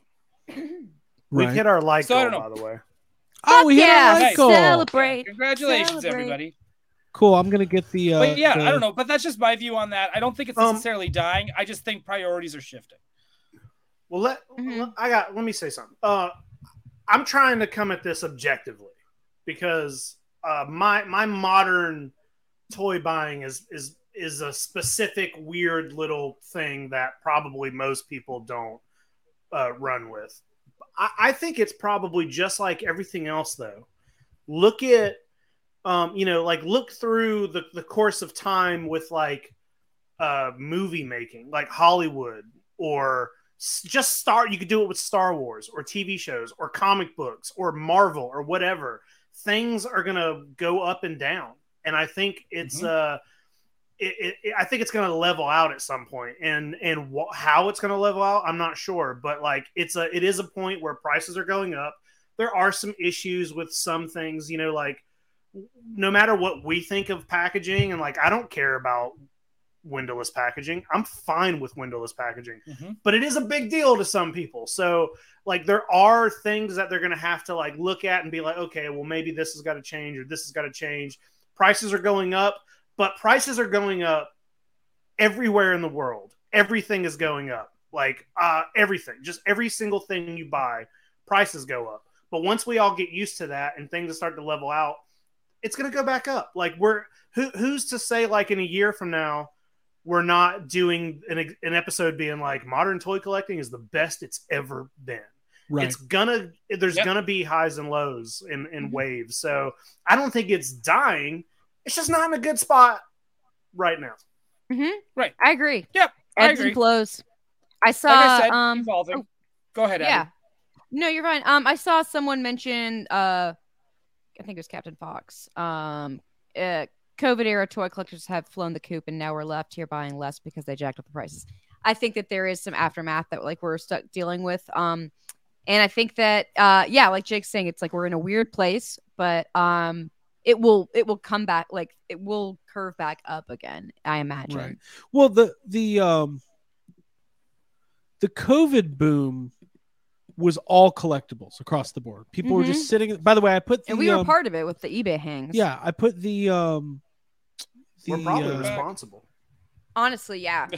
We've Right. hit our like So I goal, don't by know. the way. Oh, we hit yeah, our Nice. like goal. celebrate. Congratulations, Celebrate. everybody. Cool. I'm gonna get the. Uh, But yeah, the- I don't know. But that's just my view on that. I don't think it's Um, necessarily dying. I just think priorities are shifting. Well, let Mhm. I got. Let me say something. Uh, I'm trying to come at this objectively because uh, my my modern toy buying is is is a specific weird little thing that probably most people don't uh, run with. I, I think it's probably just like everything else, though. Look at, um, you know, like look through the the course of time with like uh, movie making, like Hollywood or just Star. You could do it with Star Wars or T V shows or comic books or Marvel or whatever. Things are gonna go up and down, and I think it's Mhm. uh, it, it, I think it's gonna level out at some point, and and wh- how it's gonna level out, I'm not sure, but like it's a it is a point where prices are going up. There are some issues with some things, you know, like no matter what we think of packaging, and like I don't care about windowless packaging. I'm fine with windowless packaging, Mhm. but it is a big deal to some people. So like there are things that they're going to have to like look at and be like, okay, well maybe this has got to change or this has got to change. Prices are going up, but prices are going up everywhere in the world. Everything is going up. Like uh, everything, just every single thing you buy, prices go up. But once we all get used to that and things start to level out, it's going to go back up. Like we're who, who's to say like in a year from now, we're not doing an, an episode being like modern toy collecting is the best it's ever been. right. It's gonna there's Yep. gonna be highs and lows in, in Mhm. waves. So I don't think it's dying. It's just not in a good spot right now. I agree. Yep, I Ebbs agree. and flows. I saw. Like I said, um, evolving. oh, Go ahead, Abby. yeah. No, you're fine. Um, I saw someone mention. Uh, I think it was Captain Fox. Um, uh, COVID era toy collectors have flown the coop, and now we're left here buying less because they jacked up the prices. I think that there is some aftermath that like we're stuck dealing with. Um, and I think that uh, yeah, like Jake's saying, it's like we're in a weird place, but um, it will it will come back. Like it will curve back up again. I imagine. Right. Well, the the um the COVID boom was all collectibles across the board. People were just sitting. By the way, I put the And we were um, part of it with the eBay hangs. yeah, I put the um the We're probably uh, responsible. Honestly, yeah.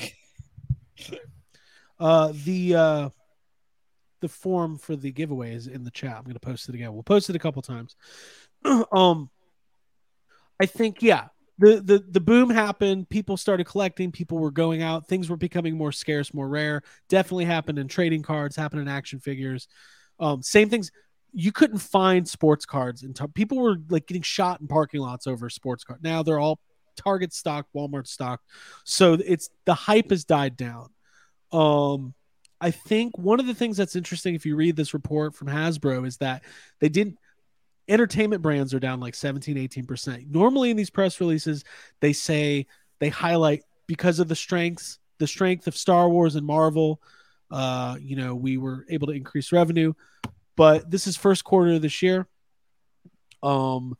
uh the uh the form for the giveaway is in the chat. I'm gonna post it again. We'll post it a couple times. um, I think yeah, the the the boom happened. People started collecting. People were going out. Things were becoming more scarce, more rare. Definitely happened in trading cards. Happened in action figures. Um, same things. you couldn't find sports cards, and people were like getting shot in parking lots over sports card. Now they're all Target stock, Walmart stock, so it's the hype has died down. Um, I think one of the things that's interesting, if you read this report from Hasbro, is that they didn't. Entertainment brands are down like seventeen, eighteen percent. Normally in these press releases, they say they highlight because of the strengths, the strength of Star Wars and Marvel. Uh, you know, we were able to increase revenue, but this is first quarter of this year. Um,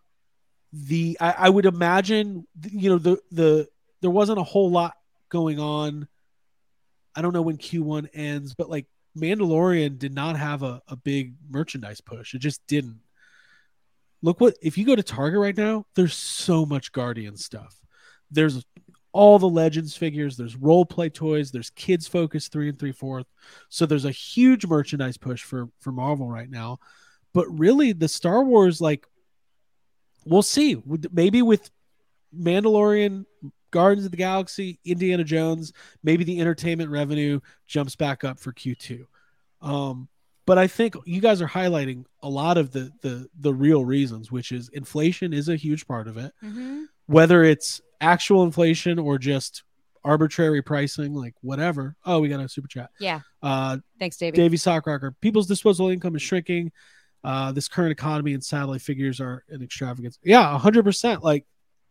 the I, I would imagine, you know, the the there wasn't a whole lot going on. I don't know when Q one ends, but like Mandalorian did not have a, a big merchandise push. It just didn't. Look what if you go to Target right now, there's so much Guardian stuff. There's all the Legends figures, there's role play toys, there's kids focus three and three fourth. So there's a huge merchandise push for for Marvel right now. But really, the Star Wars, like, we'll see. Maybe with Mandalorian, Guardians of the Galaxy, Indiana Jones, maybe the entertainment revenue jumps back up for Q two. Um, but I think you guys are highlighting a lot of the the the real reasons, which is inflation is a huge part of it. Mm-hmm. Whether it's actual inflation or just arbitrary pricing, like whatever. Oh, we got a super chat. Yeah. Uh, Thanks, Davey. Davey Sockrocker. People's disposable income is shrinking. Uh, this current economy and satellite figures are an extravagance. Yeah, one hundred percent. Like,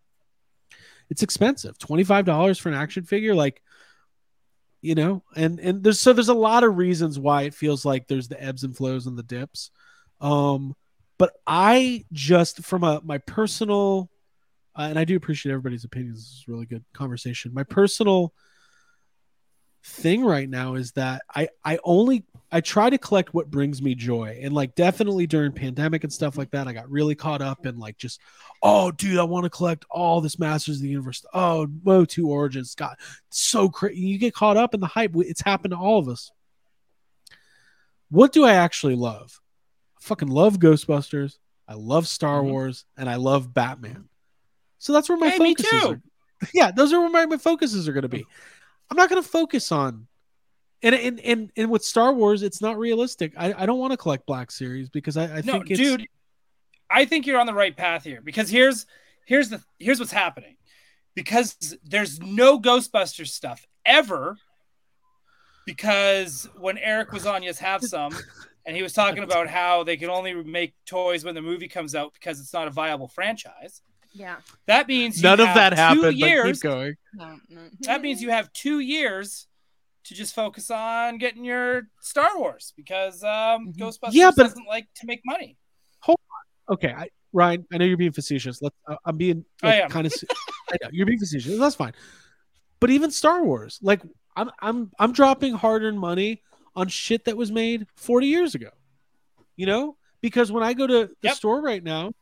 it's expensive. twenty-five dollars for an action figure. Like, you know, and, and there's, so there's a lot of reasons why it feels like there's the ebbs and flows and the dips. Um, but I just, from a, my personal, uh, and I do appreciate everybody's opinions. This is a really good conversation. My personal thing right now is that I, I only, I try to collect what brings me joy. And like, definitely during pandemic and stuff like that, I got really caught up in like, just, oh dude, I want to collect all this Masters of the Universe. Oh, Woe two Origins. God, so crazy. You get caught up in the hype. It's happened to all of us. What do I actually love? I fucking love Ghostbusters. I love Star Mhm. Wars, and I love Batman. So that's where my Hey, me focuses too. are. Yeah, those are where my, my focuses are going to be. I'm not going to focus on, and, and and and with Star Wars, it's not realistic. I, I don't want to collect Black Series because I, I No, think it's, dude, I think you're on the right path here because here's here's the here's what's happening. Because there's no Ghostbusters stuff ever. Because when Eric was on Yes Have Some, and he was talking about how they can only make toys when the movie comes out because it's not a viable franchise. Yeah. That means you none of have that two happened. years. But keep going. No, no. That means you have two years to just focus on getting your Star Wars because um, Mhm. Ghostbusters Yeah, but- doesn't like to make money. Okay, I, Ryan, I know you're being facetious. Let's. Uh, I'm being I like, am. kind of. I know you're being facetious. That's fine. But even Star Wars, like I'm, I'm, I'm dropping hard-earned money on shit that was made forty years ago. You know, because when I go to the Yep. store right now,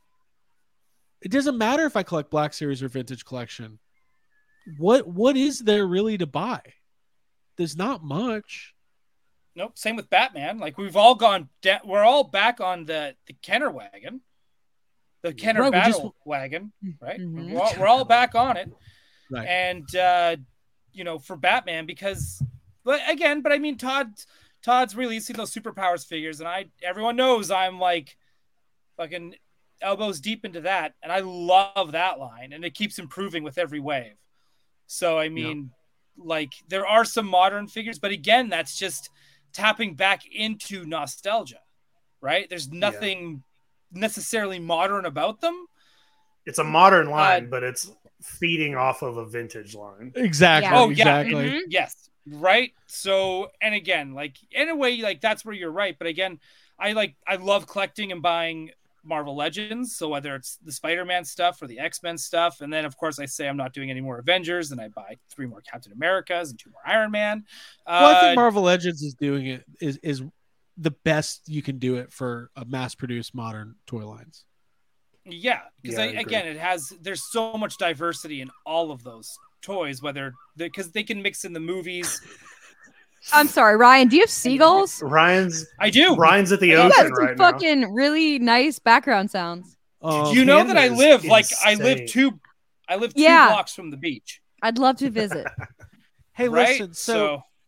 it doesn't matter if I collect Black Series or Vintage Collection. What, what is there really to buy? There's not much. Nope. Same with Batman. Like we've all gone. Da- we're all back on the the Kenner wagon, the Kenner Right, we just- battle wagon. Right. Mhm. We're, all, we're all back on it. Right. And uh, you know, for Batman, because, but again, but I mean, Todd, Todd's releasing those superpowers figures, and I, everyone knows I'm like, fucking elbows deep into that, and I love that line, and it keeps improving with every wave. So I mean, like, there are some modern figures, but again, that's just tapping back into nostalgia, right? There's nothing necessarily modern about them. It's a modern line, Uh, but it's feeding off of a vintage line. Exactly. Yeah. Oh, yeah. exactly. Mhm. Yes, right. So, and again, like in a way, like that's where you're right. But again, I like I love collecting and buying Marvel Legends. So whether it's the Spider-Man stuff or the X-Men stuff, and then of course I say I'm not doing any more Avengers, and I buy three more Captain Americas and two more Iron Man. Well, I Uh, think Marvel Legends is doing it is is the best you can do it for a mass-produced modern toy lines. Yeah, because Yeah, I I agree. again, it has there's so much diversity in all of those toys. Whether because they can mix in the movies. I'm sorry, Ryan. Do you have seagulls? Ryan's I do. Ryan's at the You You ocean got some right now. fucking really nice background sounds. Um, Do you know that I Canada's live like I live insane. two, I live two Yeah. blocks from the beach. I'd love to visit. hey, right? listen. So,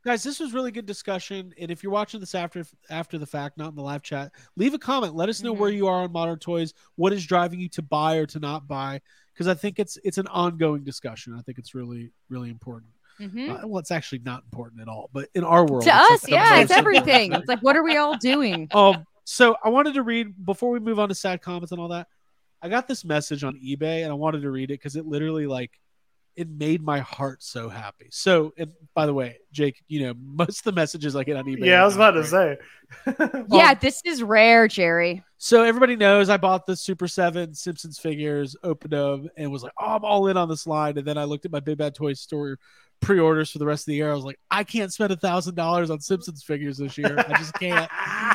Guys, this was really good discussion. And if you're watching this after after the fact, not in the live chat, leave a comment. Let us know Mhm. where you are on modern toys. What is driving you to buy or to not buy? Because I think it's it's an ongoing discussion. I think it's really really important. Mhm. Uh, well, it's actually not important at all, but in our world, To it's like us, the yeah, most it's everything. important It's like, what are we all doing? Um, so I wanted to read before we move on to sad comments and all that. I got this message on eBay and I wanted to read it because it literally like it made my heart so happy. So, and by the way, Jake, you know most of the messages I get on eBay. Yeah, I are was not about to great. say. Yeah, this is rare, Jerry. So everybody knows I bought the Super seven Simpsons figures, opened them, and was like, "Oh, I'm all in on this line." And then I looked at my Big Bad Toy Store pre-orders for the rest of the year. I was like, "I can't spend a thousand dollars on Simpsons figures this year. I just can't."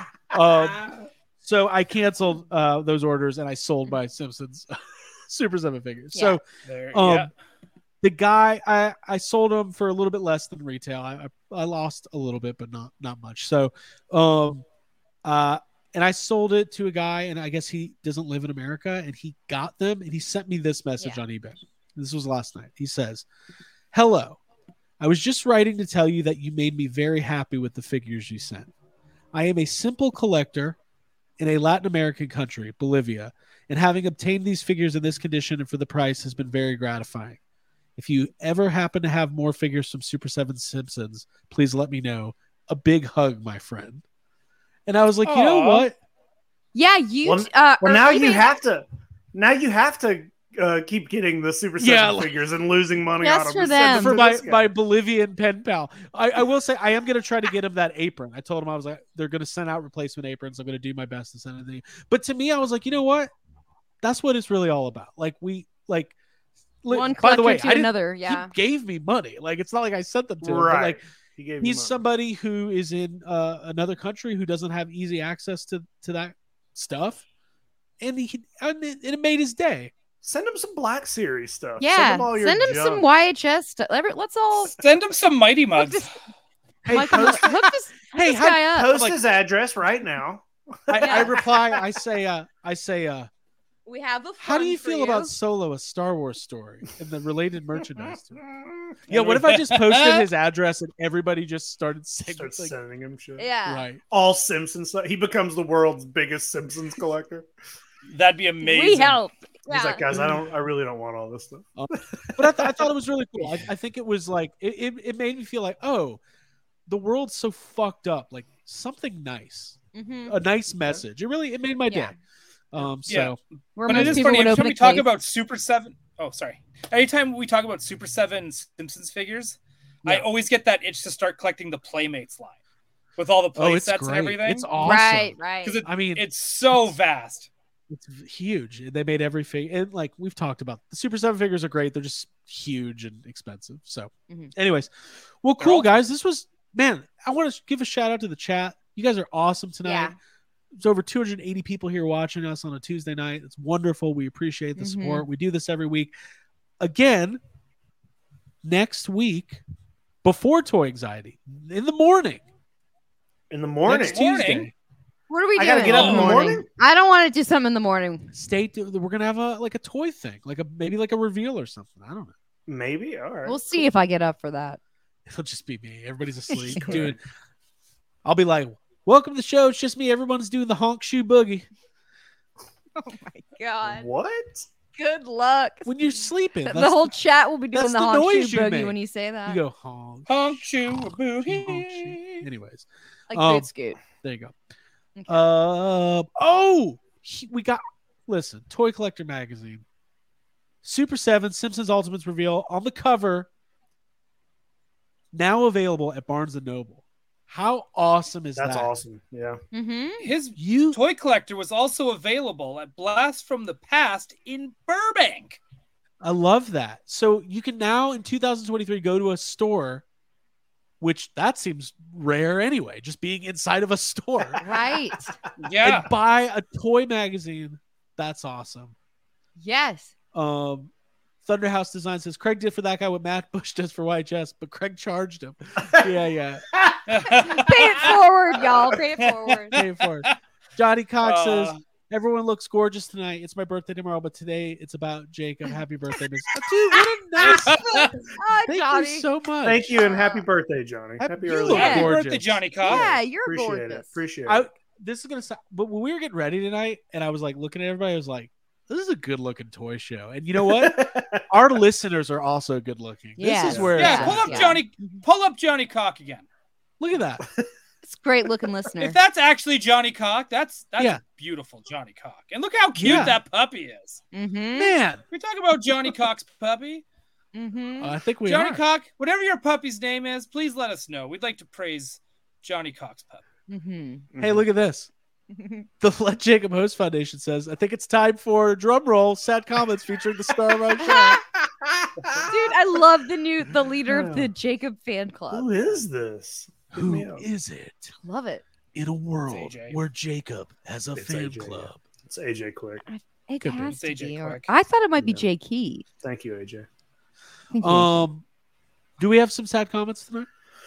um, so I canceled uh, those orders and I sold my Simpsons Super seven figures. So There, um, yeah. the guy I, I sold them for a little bit less than retail. I, I I lost a little bit, but not not much. So, um, uh, and I sold it to a guy, and I guess he doesn't live in America, and he got them, and he sent me this message Yeah. on eBay. This was last night. He says, "Hello, I was just writing to tell you that you made me very happy with the figures you sent. I am a simple collector in a Latin American country, Bolivia, and having obtained these figures in this condition and for the price has been very gratifying. If you ever happen to have more figures from Super seven Simpsons, please let me know. A big hug, my friend." And I was like, you know Aw. what? Yeah, you. Well, uh, Well, or now you eBay- have to. Now you have to uh, keep getting the Super Seven Yeah, like- figures and losing money Just on them. for to send them. For to my, this guy. my Bolivian pen pal. I, I will say I am going to try to get him that apron. I told him I was like, they're going to send out replacement aprons. I'm going to do my best to send it. But to me, I was like, you know what? That's what it's really all about. Like we like. li- one by the collector way, to I didn't- another. Yeah. He gave me money. Like it's not like I sent them to him. But right. like he gave you he's money. somebody who is in uh, another country who doesn't have easy access to to that stuff, and he and it, it made his day. Send him some Black Series stuff. Yeah. Send him, all your Send him junk. some Y H S stuff. Every- Let's all. Send him some Mighty Mugs. this- Hey, Like, post, hook this, hook Hey, this how- guy up. post like- his address right now. I, Yeah. I reply. I say. Uh, I say. Uh, We have a. how do you fund for feel about Solo, a Star Wars story, and the related merchandise to it? Yeah. What if I just posted his address and everybody just started saying Start like, sending him shit. Yeah. right? All Simpsons stuff. He becomes the world's biggest Simpsons collector. That'd be amazing. We help. He's Yeah. like, guys, I don't, I really don't want all this stuff. But I, th- I thought it was really cool. I, I think it was like it, it. It made me feel like, oh, the world's so fucked up. Like something nice, Mhm. a nice message. It really it made my Yeah. day. Um. Yeah. So Where But it most is people funny. would Anytime open we a talk case. about Super Seven, oh sorry. Anytime we talk about Super Seven Simpsons figures, I Yeah. always get that itch to start collecting the Playmates line with all the play oh, it's sets great. and everything. It's awesome. Right. Right. Because it, I mean, it's so vast. it's huge. They made every figure, and like we've talked about, the Super Seven figures are great. They're just huge and expensive. So, Mhm. anyways, well, They're cool all- guys. This was man. I want to give a shout out to the chat. You guys are awesome tonight. Yeah. There's over two hundred eighty people here watching us on a Tuesday night. It's wonderful. We appreciate the Mhm. support. We do this every week. Again, next week, before Toy Anxiety, in the morning. In the morning. Next Morning? Tuesday. What are we I doing? gotta get up in the morning. I don't want to do something in the morning. Stay. tuned. We're gonna have a like a toy thing, like a maybe like a reveal or something. I don't know. Maybe. All right. We'll see if I get up for that. It'll just be me. Everybody's asleep. Cool. Doing. I'll be like, "Welcome to the show. It's just me. Everyone's doing the honk shoe boogie." Oh my god! What? Good luck. When you're sleeping, The that's whole chat will be doing that's the, the honk noise shoe you boogie make. when you say that. you go honk. Honk shoe honk shoe. boogie. Anyways, like um, boot scoot. there you go. Okay. Uh oh, he- we got. Listen, Toy Collector Magazine, Super Seven Simpsons Ultimates reveal on the cover. Now available at Barnes and Noble. How awesome is That's that? awesome. Yeah. Mm-hmm. His You toy collector was also available at Blast from the Past in Burbank. I love that. So you can now in two thousand twenty-three go to a store, which that seems rare anyway, just being inside of a store Right. Yeah. and buy a toy magazine. That's awesome. Yes. Um, Thunderhouse Design says Craig did for that guy what Matt Bush does for Y H S, but Craig charged him. Yeah, yeah. Pay it forward, y'all. Pay it forward. Pay it forward. Johnny Cox Uh. says Everyone looks gorgeous tonight. It's my birthday tomorrow, but today it's about Jacob. Happy birthday, Miss Dude, what a nice. Oh, Thank Johnny. you so much. Thank you and happy birthday, Johnny. Happy- Happy you early look Yeah. Happy gorgeous. birthday, Johnny Cobb. Yeah, you're Appreciate gorgeous. it. Appreciate I, it. this is gonna sound, but when we were getting ready tonight, and I was like looking at everybody, I was like, "This is a good-looking toy show." And you know what? Our listeners are also good-looking. Yes. This is where. Yeah, it's pull at. up Yeah. Johnny. Pull up Johnny Cock again. Look at that. It's a great looking listener. If that's actually Johnny Cock, that's that's Yeah. beautiful Johnny Cock. And look how cute Yeah. that puppy is. Mm-hmm. Man, We talk about Johnny Cock's puppy. Mm-hmm. I think we Johnny are. Cock, whatever your puppy's name is, please let us know. We'd like to praise Johnny Cock's puppy. Mm-hmm. Hey, look at this. The Let Jacob Host Foundation says, I think it's time for drum roll, sad comments featuring the star of our show. Dude, I love the new the leader of the Jacob fan club. Who is this? Hit me Who up. is it Love it. in a world A J. where Jacob has a It's fan A J, yeah. club? It's A J Quick. It Could be. has It's to A J be. or- Quick. I thought it might be Yeah. Jay Key. Thank you, A J. Thank you. Um, do we have some sad comments tonight?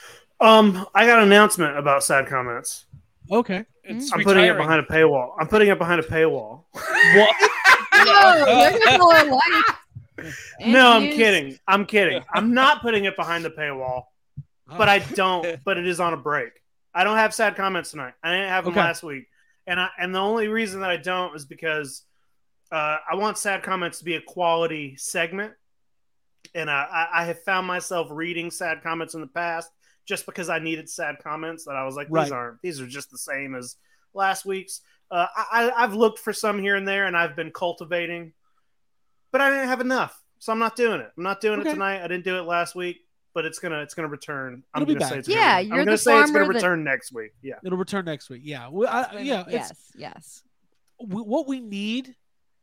Um, I got an announcement about sad comments. Okay. It's I'm putting it retiring. behind a paywall. I'm putting it behind a paywall. What? Oh, there's a color light. No, I'm Views. kidding. I'm kidding. I'm not putting it behind the paywall, but I don't. But it is on a break. I don't have sad comments tonight. I didn't have them Okay. last week, and I and the only reason that I don't is because uh, I want sad comments to be a quality segment, and I, I, I have found myself reading sad comments in the past just because I needed sad comments that I was like, these Right. aren't. These are just the same as last week's. Uh, I, I- I've looked for some here and there, and I've been cultivating, but I didn't have enough, so I'm not doing it. I'm not doing Okay. it tonight. I didn't do it last week, but it's gonna it's gonna return. I'm It'll be gonna back. say it's Yeah, gonna, you're I'm gonna the say it's gonna farmer that- return next week. Yeah, It'll return next week. Yeah. Well, I, yeah. It's, Yes, yes. we, what we need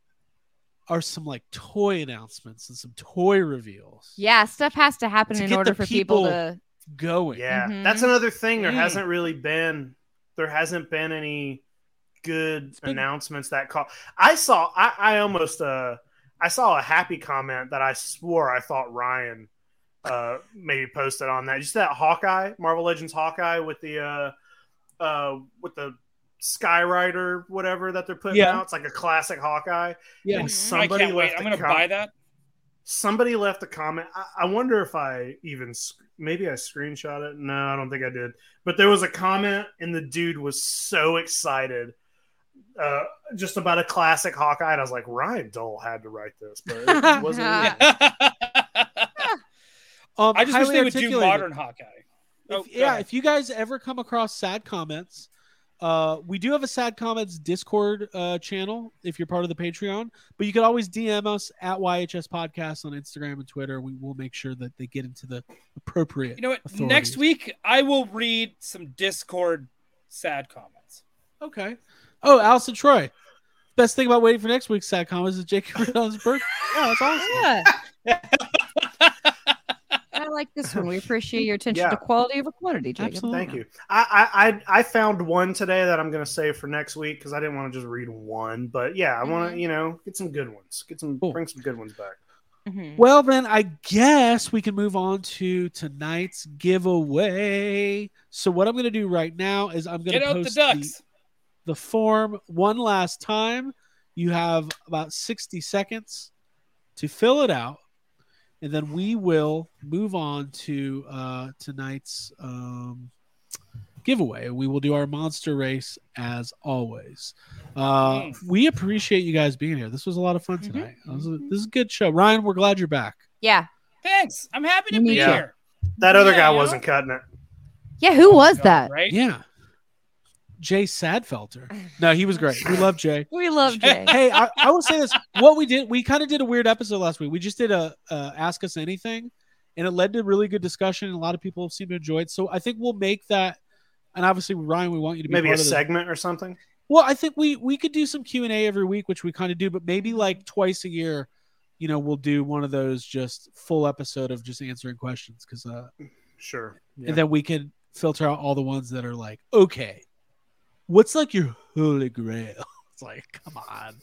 are some like toy announcements and some toy reveals. Yeah, stuff has to happen To in get order the for people people- to. Going. yeah. Mhm. That's another thing. There Mm. hasn't really been there hasn't been any good been- announcements that call. I saw. I, I almost uh I saw a happy comment that I swore I thought Ryan uh maybe posted on that. Just that Hawkeye, Marvel Legends Hawkeye with the uh uh with the Skyrider whatever that they're putting Yeah. out. It's like a classic Hawkeye. Yeah. And Mhm. I somebody can't wait. left I'm a going to com- buy that. Somebody left a comment. I, I wonder if I even sc- maybe I screenshot it. No, I don't think I did. But there was a comment, and the dude was so excited, uh, just about a classic Hawkeye. And I was like, Ryan Dole had to write this, but it wasn't. me. Um, I just wish highly they would do articulated. modern Hawkeye. If, Oh, go yeah, ahead. if you guys ever come across sad comments, uh, we do have a sad comments Discord uh, channel if you're part of the Patreon. But you can always D M us at Y H S Podcast on Instagram and Twitter. We will make sure that they get into the appropriate. You know what? authorities. Next week, I will read some Discord sad comments. Okay. Oh, Allison Troy. Best thing about waiting for next week's sad comments is Jake Ridon's birthday. Yeah, that's awesome. Yeah. I like this one. We appreciate your attention Yeah. to quality over quantity, Jacob. Absolutely. Thank you. I, I I I found one today that I'm going to save for next week because I didn't want to just read one. But yeah, I want to Mhm. you know get some good ones. Get some Cool. bring some good ones back. Mhm. Well, then I guess we can move on to tonight's giveaway. So what I'm going to do right now is I'm going Get to out the post ducks. the form one last time. You have about sixty seconds to fill it out, and then we will move on to uh, tonight's um, giveaway. We will do our monster race as always. Uh, Mm. We appreciate you guys being here. This was a lot of fun Mhm. tonight. This, is a, this is a good show. Ryan, we're glad you're back. Yeah. Thanks. I'm happy to Me be too. here. That other Yeah, guy you know? wasn't cutting it. Yeah, who was God, that? Right? Yeah. Jay Sadfelter. No, he was great. We love Jay. We love Jay. Hey, I, I will say this. What we did, we kind of did a weird episode last week. We just did a uh, Ask Us Anything, and it led to really good discussion, and a lot of people seem to enjoy it. So I think we'll make that, and obviously, Ryan, we want you to be Maybe a part of this. segment or something. Well, I think we we could do some Q and A every week, which we kind of do, but maybe like twice a year, you know, we'll do one of those just full episode of just answering questions, because uh, Sure. Yeah. and then we can filter out all the ones that are like, okay, what's like your holy grail? It's like, come on.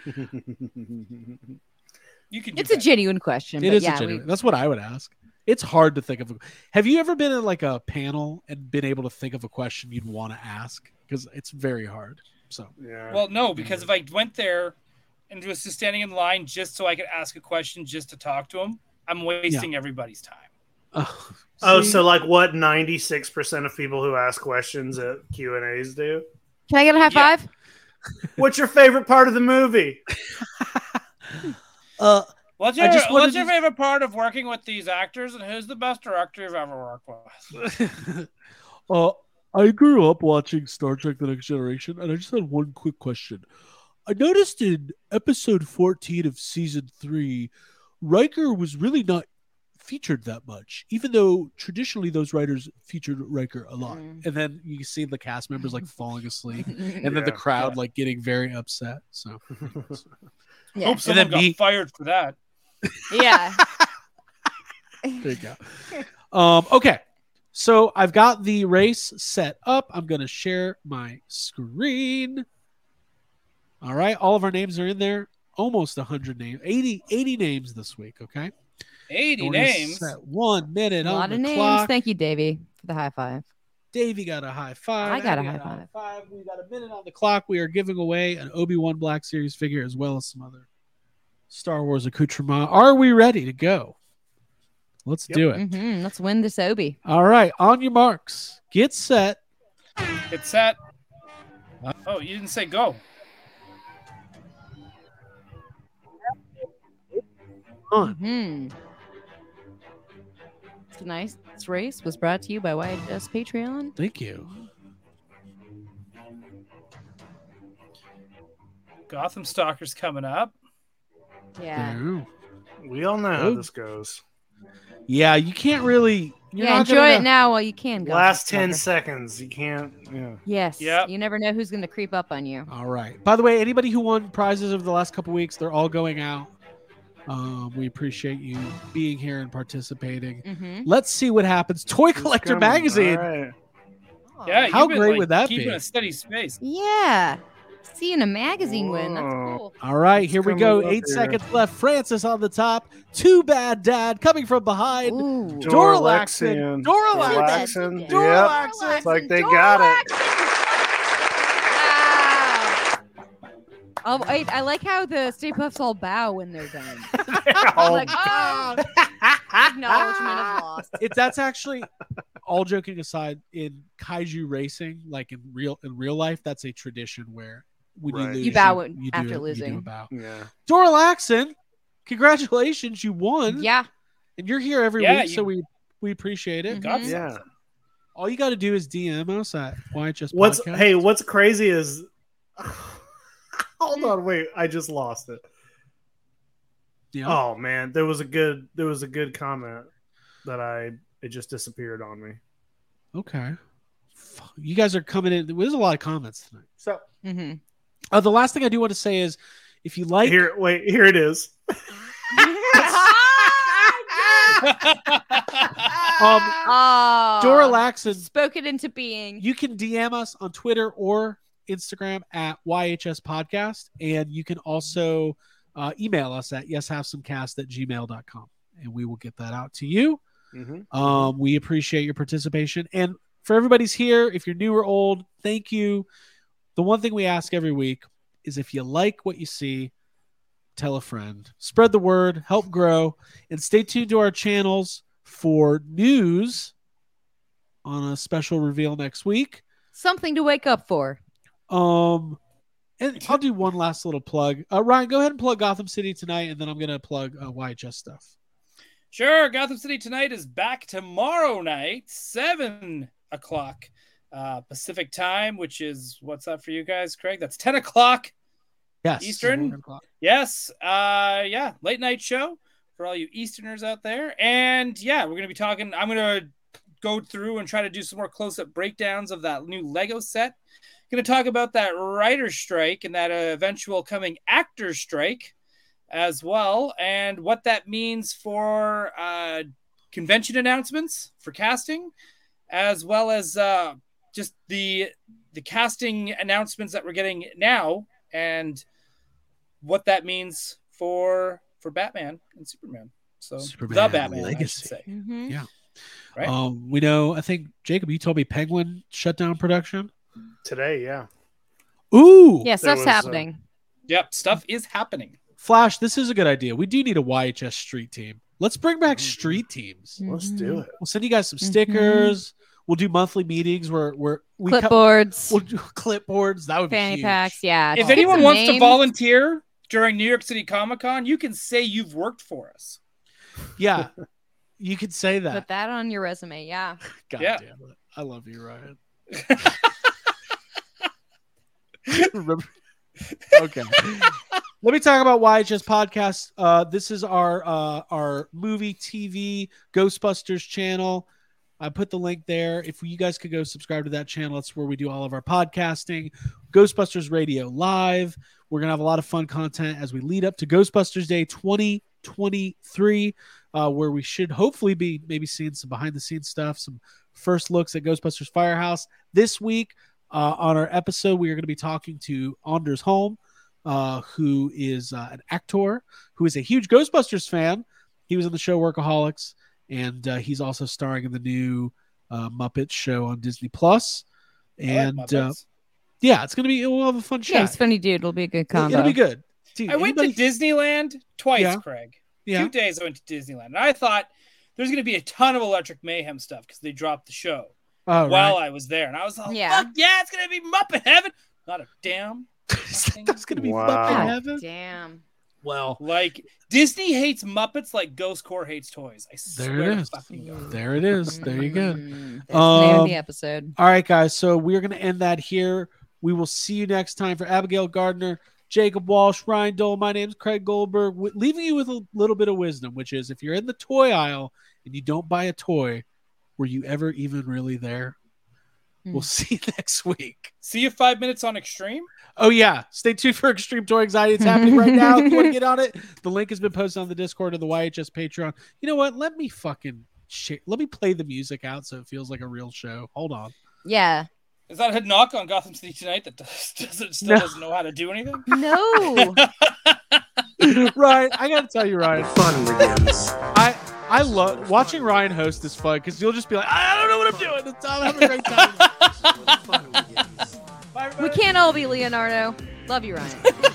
You can do It's a that. genuine question. It but is yeah, a genuine. we- That's what I would ask. It's hard to think of. A, have you ever been in like a panel and been able to think of a question you'd want to ask? Because it's very hard. So Yeah. Well, no, because if I went there and was just standing in line just so I could ask a question just to talk to him, I'm wasting everybody's time. uh, oh, see, so like what ninety-six percent of people who ask questions at Q and A's do? Can I get a high Yeah. five? What's your favorite part of the movie? uh, What's I your, just wanted what's your to- favorite part of working with these actors, and who's the best director you've ever worked with? uh, I grew up watching Star Trek: The Next Generation, and I just had one quick question. I noticed in episode fourteen of season three, Riker was really not featured that much, even though traditionally those writers featured Riker a lot. Mm. And then you see the cast members like falling asleep, and then Yeah, the crowd yeah. like getting very upset. So Yeah. Hope someone then got me- fired for that. Yeah. there you go. Um, okay. So I've got the race set up. I'm going to share my screen. All right. All of our names are in there. Almost one hundred names. eighty, eighty names this week. Okay. eighty And we're gonna names. set one minute A on lot the of names. clock. Thank you, Davey, for the high five. Davey got a high five. I got a Abby high got five. We got a minute on the clock. We are giving away an Obi-Wan Black Series figure as well as some other Star Wars accoutrement. Are we ready to go? Let's Yep. do it. hmm Let's win this Obi. All right. On your marks. Get set. It's set. Oh, you didn't say go. On. Hmm. Tonight's race was brought to you by Y H S Patreon. Thank you. Gotham Stalker's coming up. Yeah. There. We all know how Oh. this goes. Yeah, you can't really. You're yeah, not enjoy gonna it know- now while you can. Gotham Last ten Stalker. seconds. You can't. Yeah. Yes. Yep. You never know who's going to creep up on you. All right. By the way, anybody who won prizes over the last couple weeks, they're all going out. Um, we appreciate you being here and participating. Mm-hmm. Let's see what happens. Toy Who's Collector coming? Magazine. All right. Yeah, How you've been, great like, would that keeping be? a steady space. Yeah. Seeing a magazine win. That's Whoa. cool. All right, It's here we coming go. up Eight here. seconds left. Francis on the top. Too bad, Dad. Coming from behind. Ooh. Doralaxin. Doralaxin. Doralaxin. Doralaxin. Doralaxin. Yep. It's like they got it. Wow. Oh, wait, I like how the Stay Puffs all bow when they're done. Oh, I'm like, oh, acknowledgement of loss. It, that's actually, all joking aside, in kaiju racing, like in real in real life, that's a tradition where when you Right. lose, You bow you, when- you do after a- you do losing. a bow. yeah. Doralaxin, congratulations, you won. Yeah. And you're here every Yeah, week, you- so we we appreciate it. Mhm. Got Yeah. All you got to do is D M us at Y H S What's Podcast. hey? What's crazy is. Hold on, wait! I just lost it. Yeah. Oh man, there was a good there was a good comment that I it just disappeared on me. Okay. Fuck, you guys are coming in. There's a lot of comments tonight. So Mm-hmm. uh, the last thing I do want to say is, if you like, Here, wait, here it is. um, Oh. Doralaxin, Spoke it into being. you can D M us on Twitter or Instagram at Y H S Podcast, and you can also uh, email us at yeshavesomecast at gmail dot com, and we will get that out to you. Mm-hmm. Um, we appreciate your participation. And for everybody's here, if you're new or old, thank you. The one thing we ask every week is if you like what you see, tell a friend, spread the word, help grow, and stay tuned to our channels for news on a special reveal next week. Something to wake up for. Um, and I'll do one last little plug. Uh, Ryan, go ahead and plug Gotham City tonight, and then I'm going to plug uh, Y H S stuff. Sure, Gotham City Tonight is back tomorrow night, seven o'clock uh, Pacific time, which is, what's that for you guys, Craig? That's ten o'clock Yes. Eastern? seven o'clock. Yes. Uh, yeah, late night show for all you Easterners out there. And yeah, we're going to be talking. I'm going to go through and try to do some more close up breakdowns of that new Lego set. Going to talk about that writer's strike and that uh, eventual coming actor's strike as well, and what that means for uh, convention announcements for casting, as well as uh, just the the casting announcements that we're getting now, and what that means for for Batman and Superman. So Superman the Batman, I should Legacy. say. Mm-hmm. Yeah. Right. Um, we know, I think, Jacob, you told me Penguin shut down production. Today, yeah. Ooh, Yeah, stuff's was, uh, happening. Yep, stuff is happening. Flash, this is a good idea. We do need a Y H S street team. Let's bring back street teams. Let's Mm-hmm. do it. We'll send you guys some Mhm. stickers. We'll do monthly meetings where where we co- Clipboards, we'll do clipboards. That would be fanny huge. packs. Yeah. If just get anyone some wants to names. volunteer during New York City Comic Con, you can say you've worked for us. Yeah, you could say that. put that on your resume. Yeah. God Yeah. damn it. I love you, Ryan. Remember? Okay. Let me talk about Y H S podcast. Uh, this is our uh, our movie T V Ghostbusters channel. I put the link there. If you guys could go subscribe to that channel, that's where we do all of our podcasting. Ghostbusters Radio Live. We're gonna have a lot of fun content as we lead up to Ghostbusters Day twenty twenty-three, uh, where we should hopefully be maybe seeing some behind the scenes stuff, some first looks at Ghostbusters Firehouse. This week uh, on our episode, we are going to be talking to Anders Holm, uh, who is uh, an actor who is a huge Ghostbusters fan. He was on the show Workaholics, and uh, he's also starring in the new uh, Muppets show on Disney Plus. And I like uh, Muppets. yeah, it's going to be, we'll have a fun Yeah, chat. he's a funny dude. It'll be a good It'll- combo. It'll be good. Dude, I went to anybody- Disneyland twice, Yeah. Craig. Yeah. Two days I went to Disneyland. And I thought there's going to be a ton of Electric Mayhem stuff because they dropped the show Oh, while right. I was there. And I was like, Yeah. fuck yeah, it's going to be Muppet Heaven. Not a damn. That's going to be Wow. fucking God heaven. damn. Well, Like, Disney hates Muppets like Ghost Core hates toys. I There swear it to is. fucking God. there it is. There you go. Mm, There's the name of Um, the episode. All right, guys. So we're going to end that here. We will see you next time. For Abigail Gardner, Jacob Walsh, Ryan Dole, my name's Craig Goldberg, w- leaving you with a little bit of wisdom, which is if you're in the toy aisle and you don't buy a toy, were you ever even really there? Hmm. We'll see you next week. See you five minutes on Extreme. Oh, yeah. Stay tuned for Extreme Toy Anxiety. It's happening right now. If you want to get on it, the link has been posted on the Discord of the Y H S Patreon. You know what? Let me fucking share. Let me play the music out so it feels like a real show. Hold on. Yeah. Is that a knock on Gotham City Tonight that does, doesn't, still No. doesn't know how to do anything? No. Ryan, I got to tell you, Ryan. Fun begins. I I love watching Ryan host is fun because you'll just be like, I don't know what I'm doing. It's- I'm having a great time. Fun begins. Bye, everybody. We can't all be Leonardo. Love you, Ryan.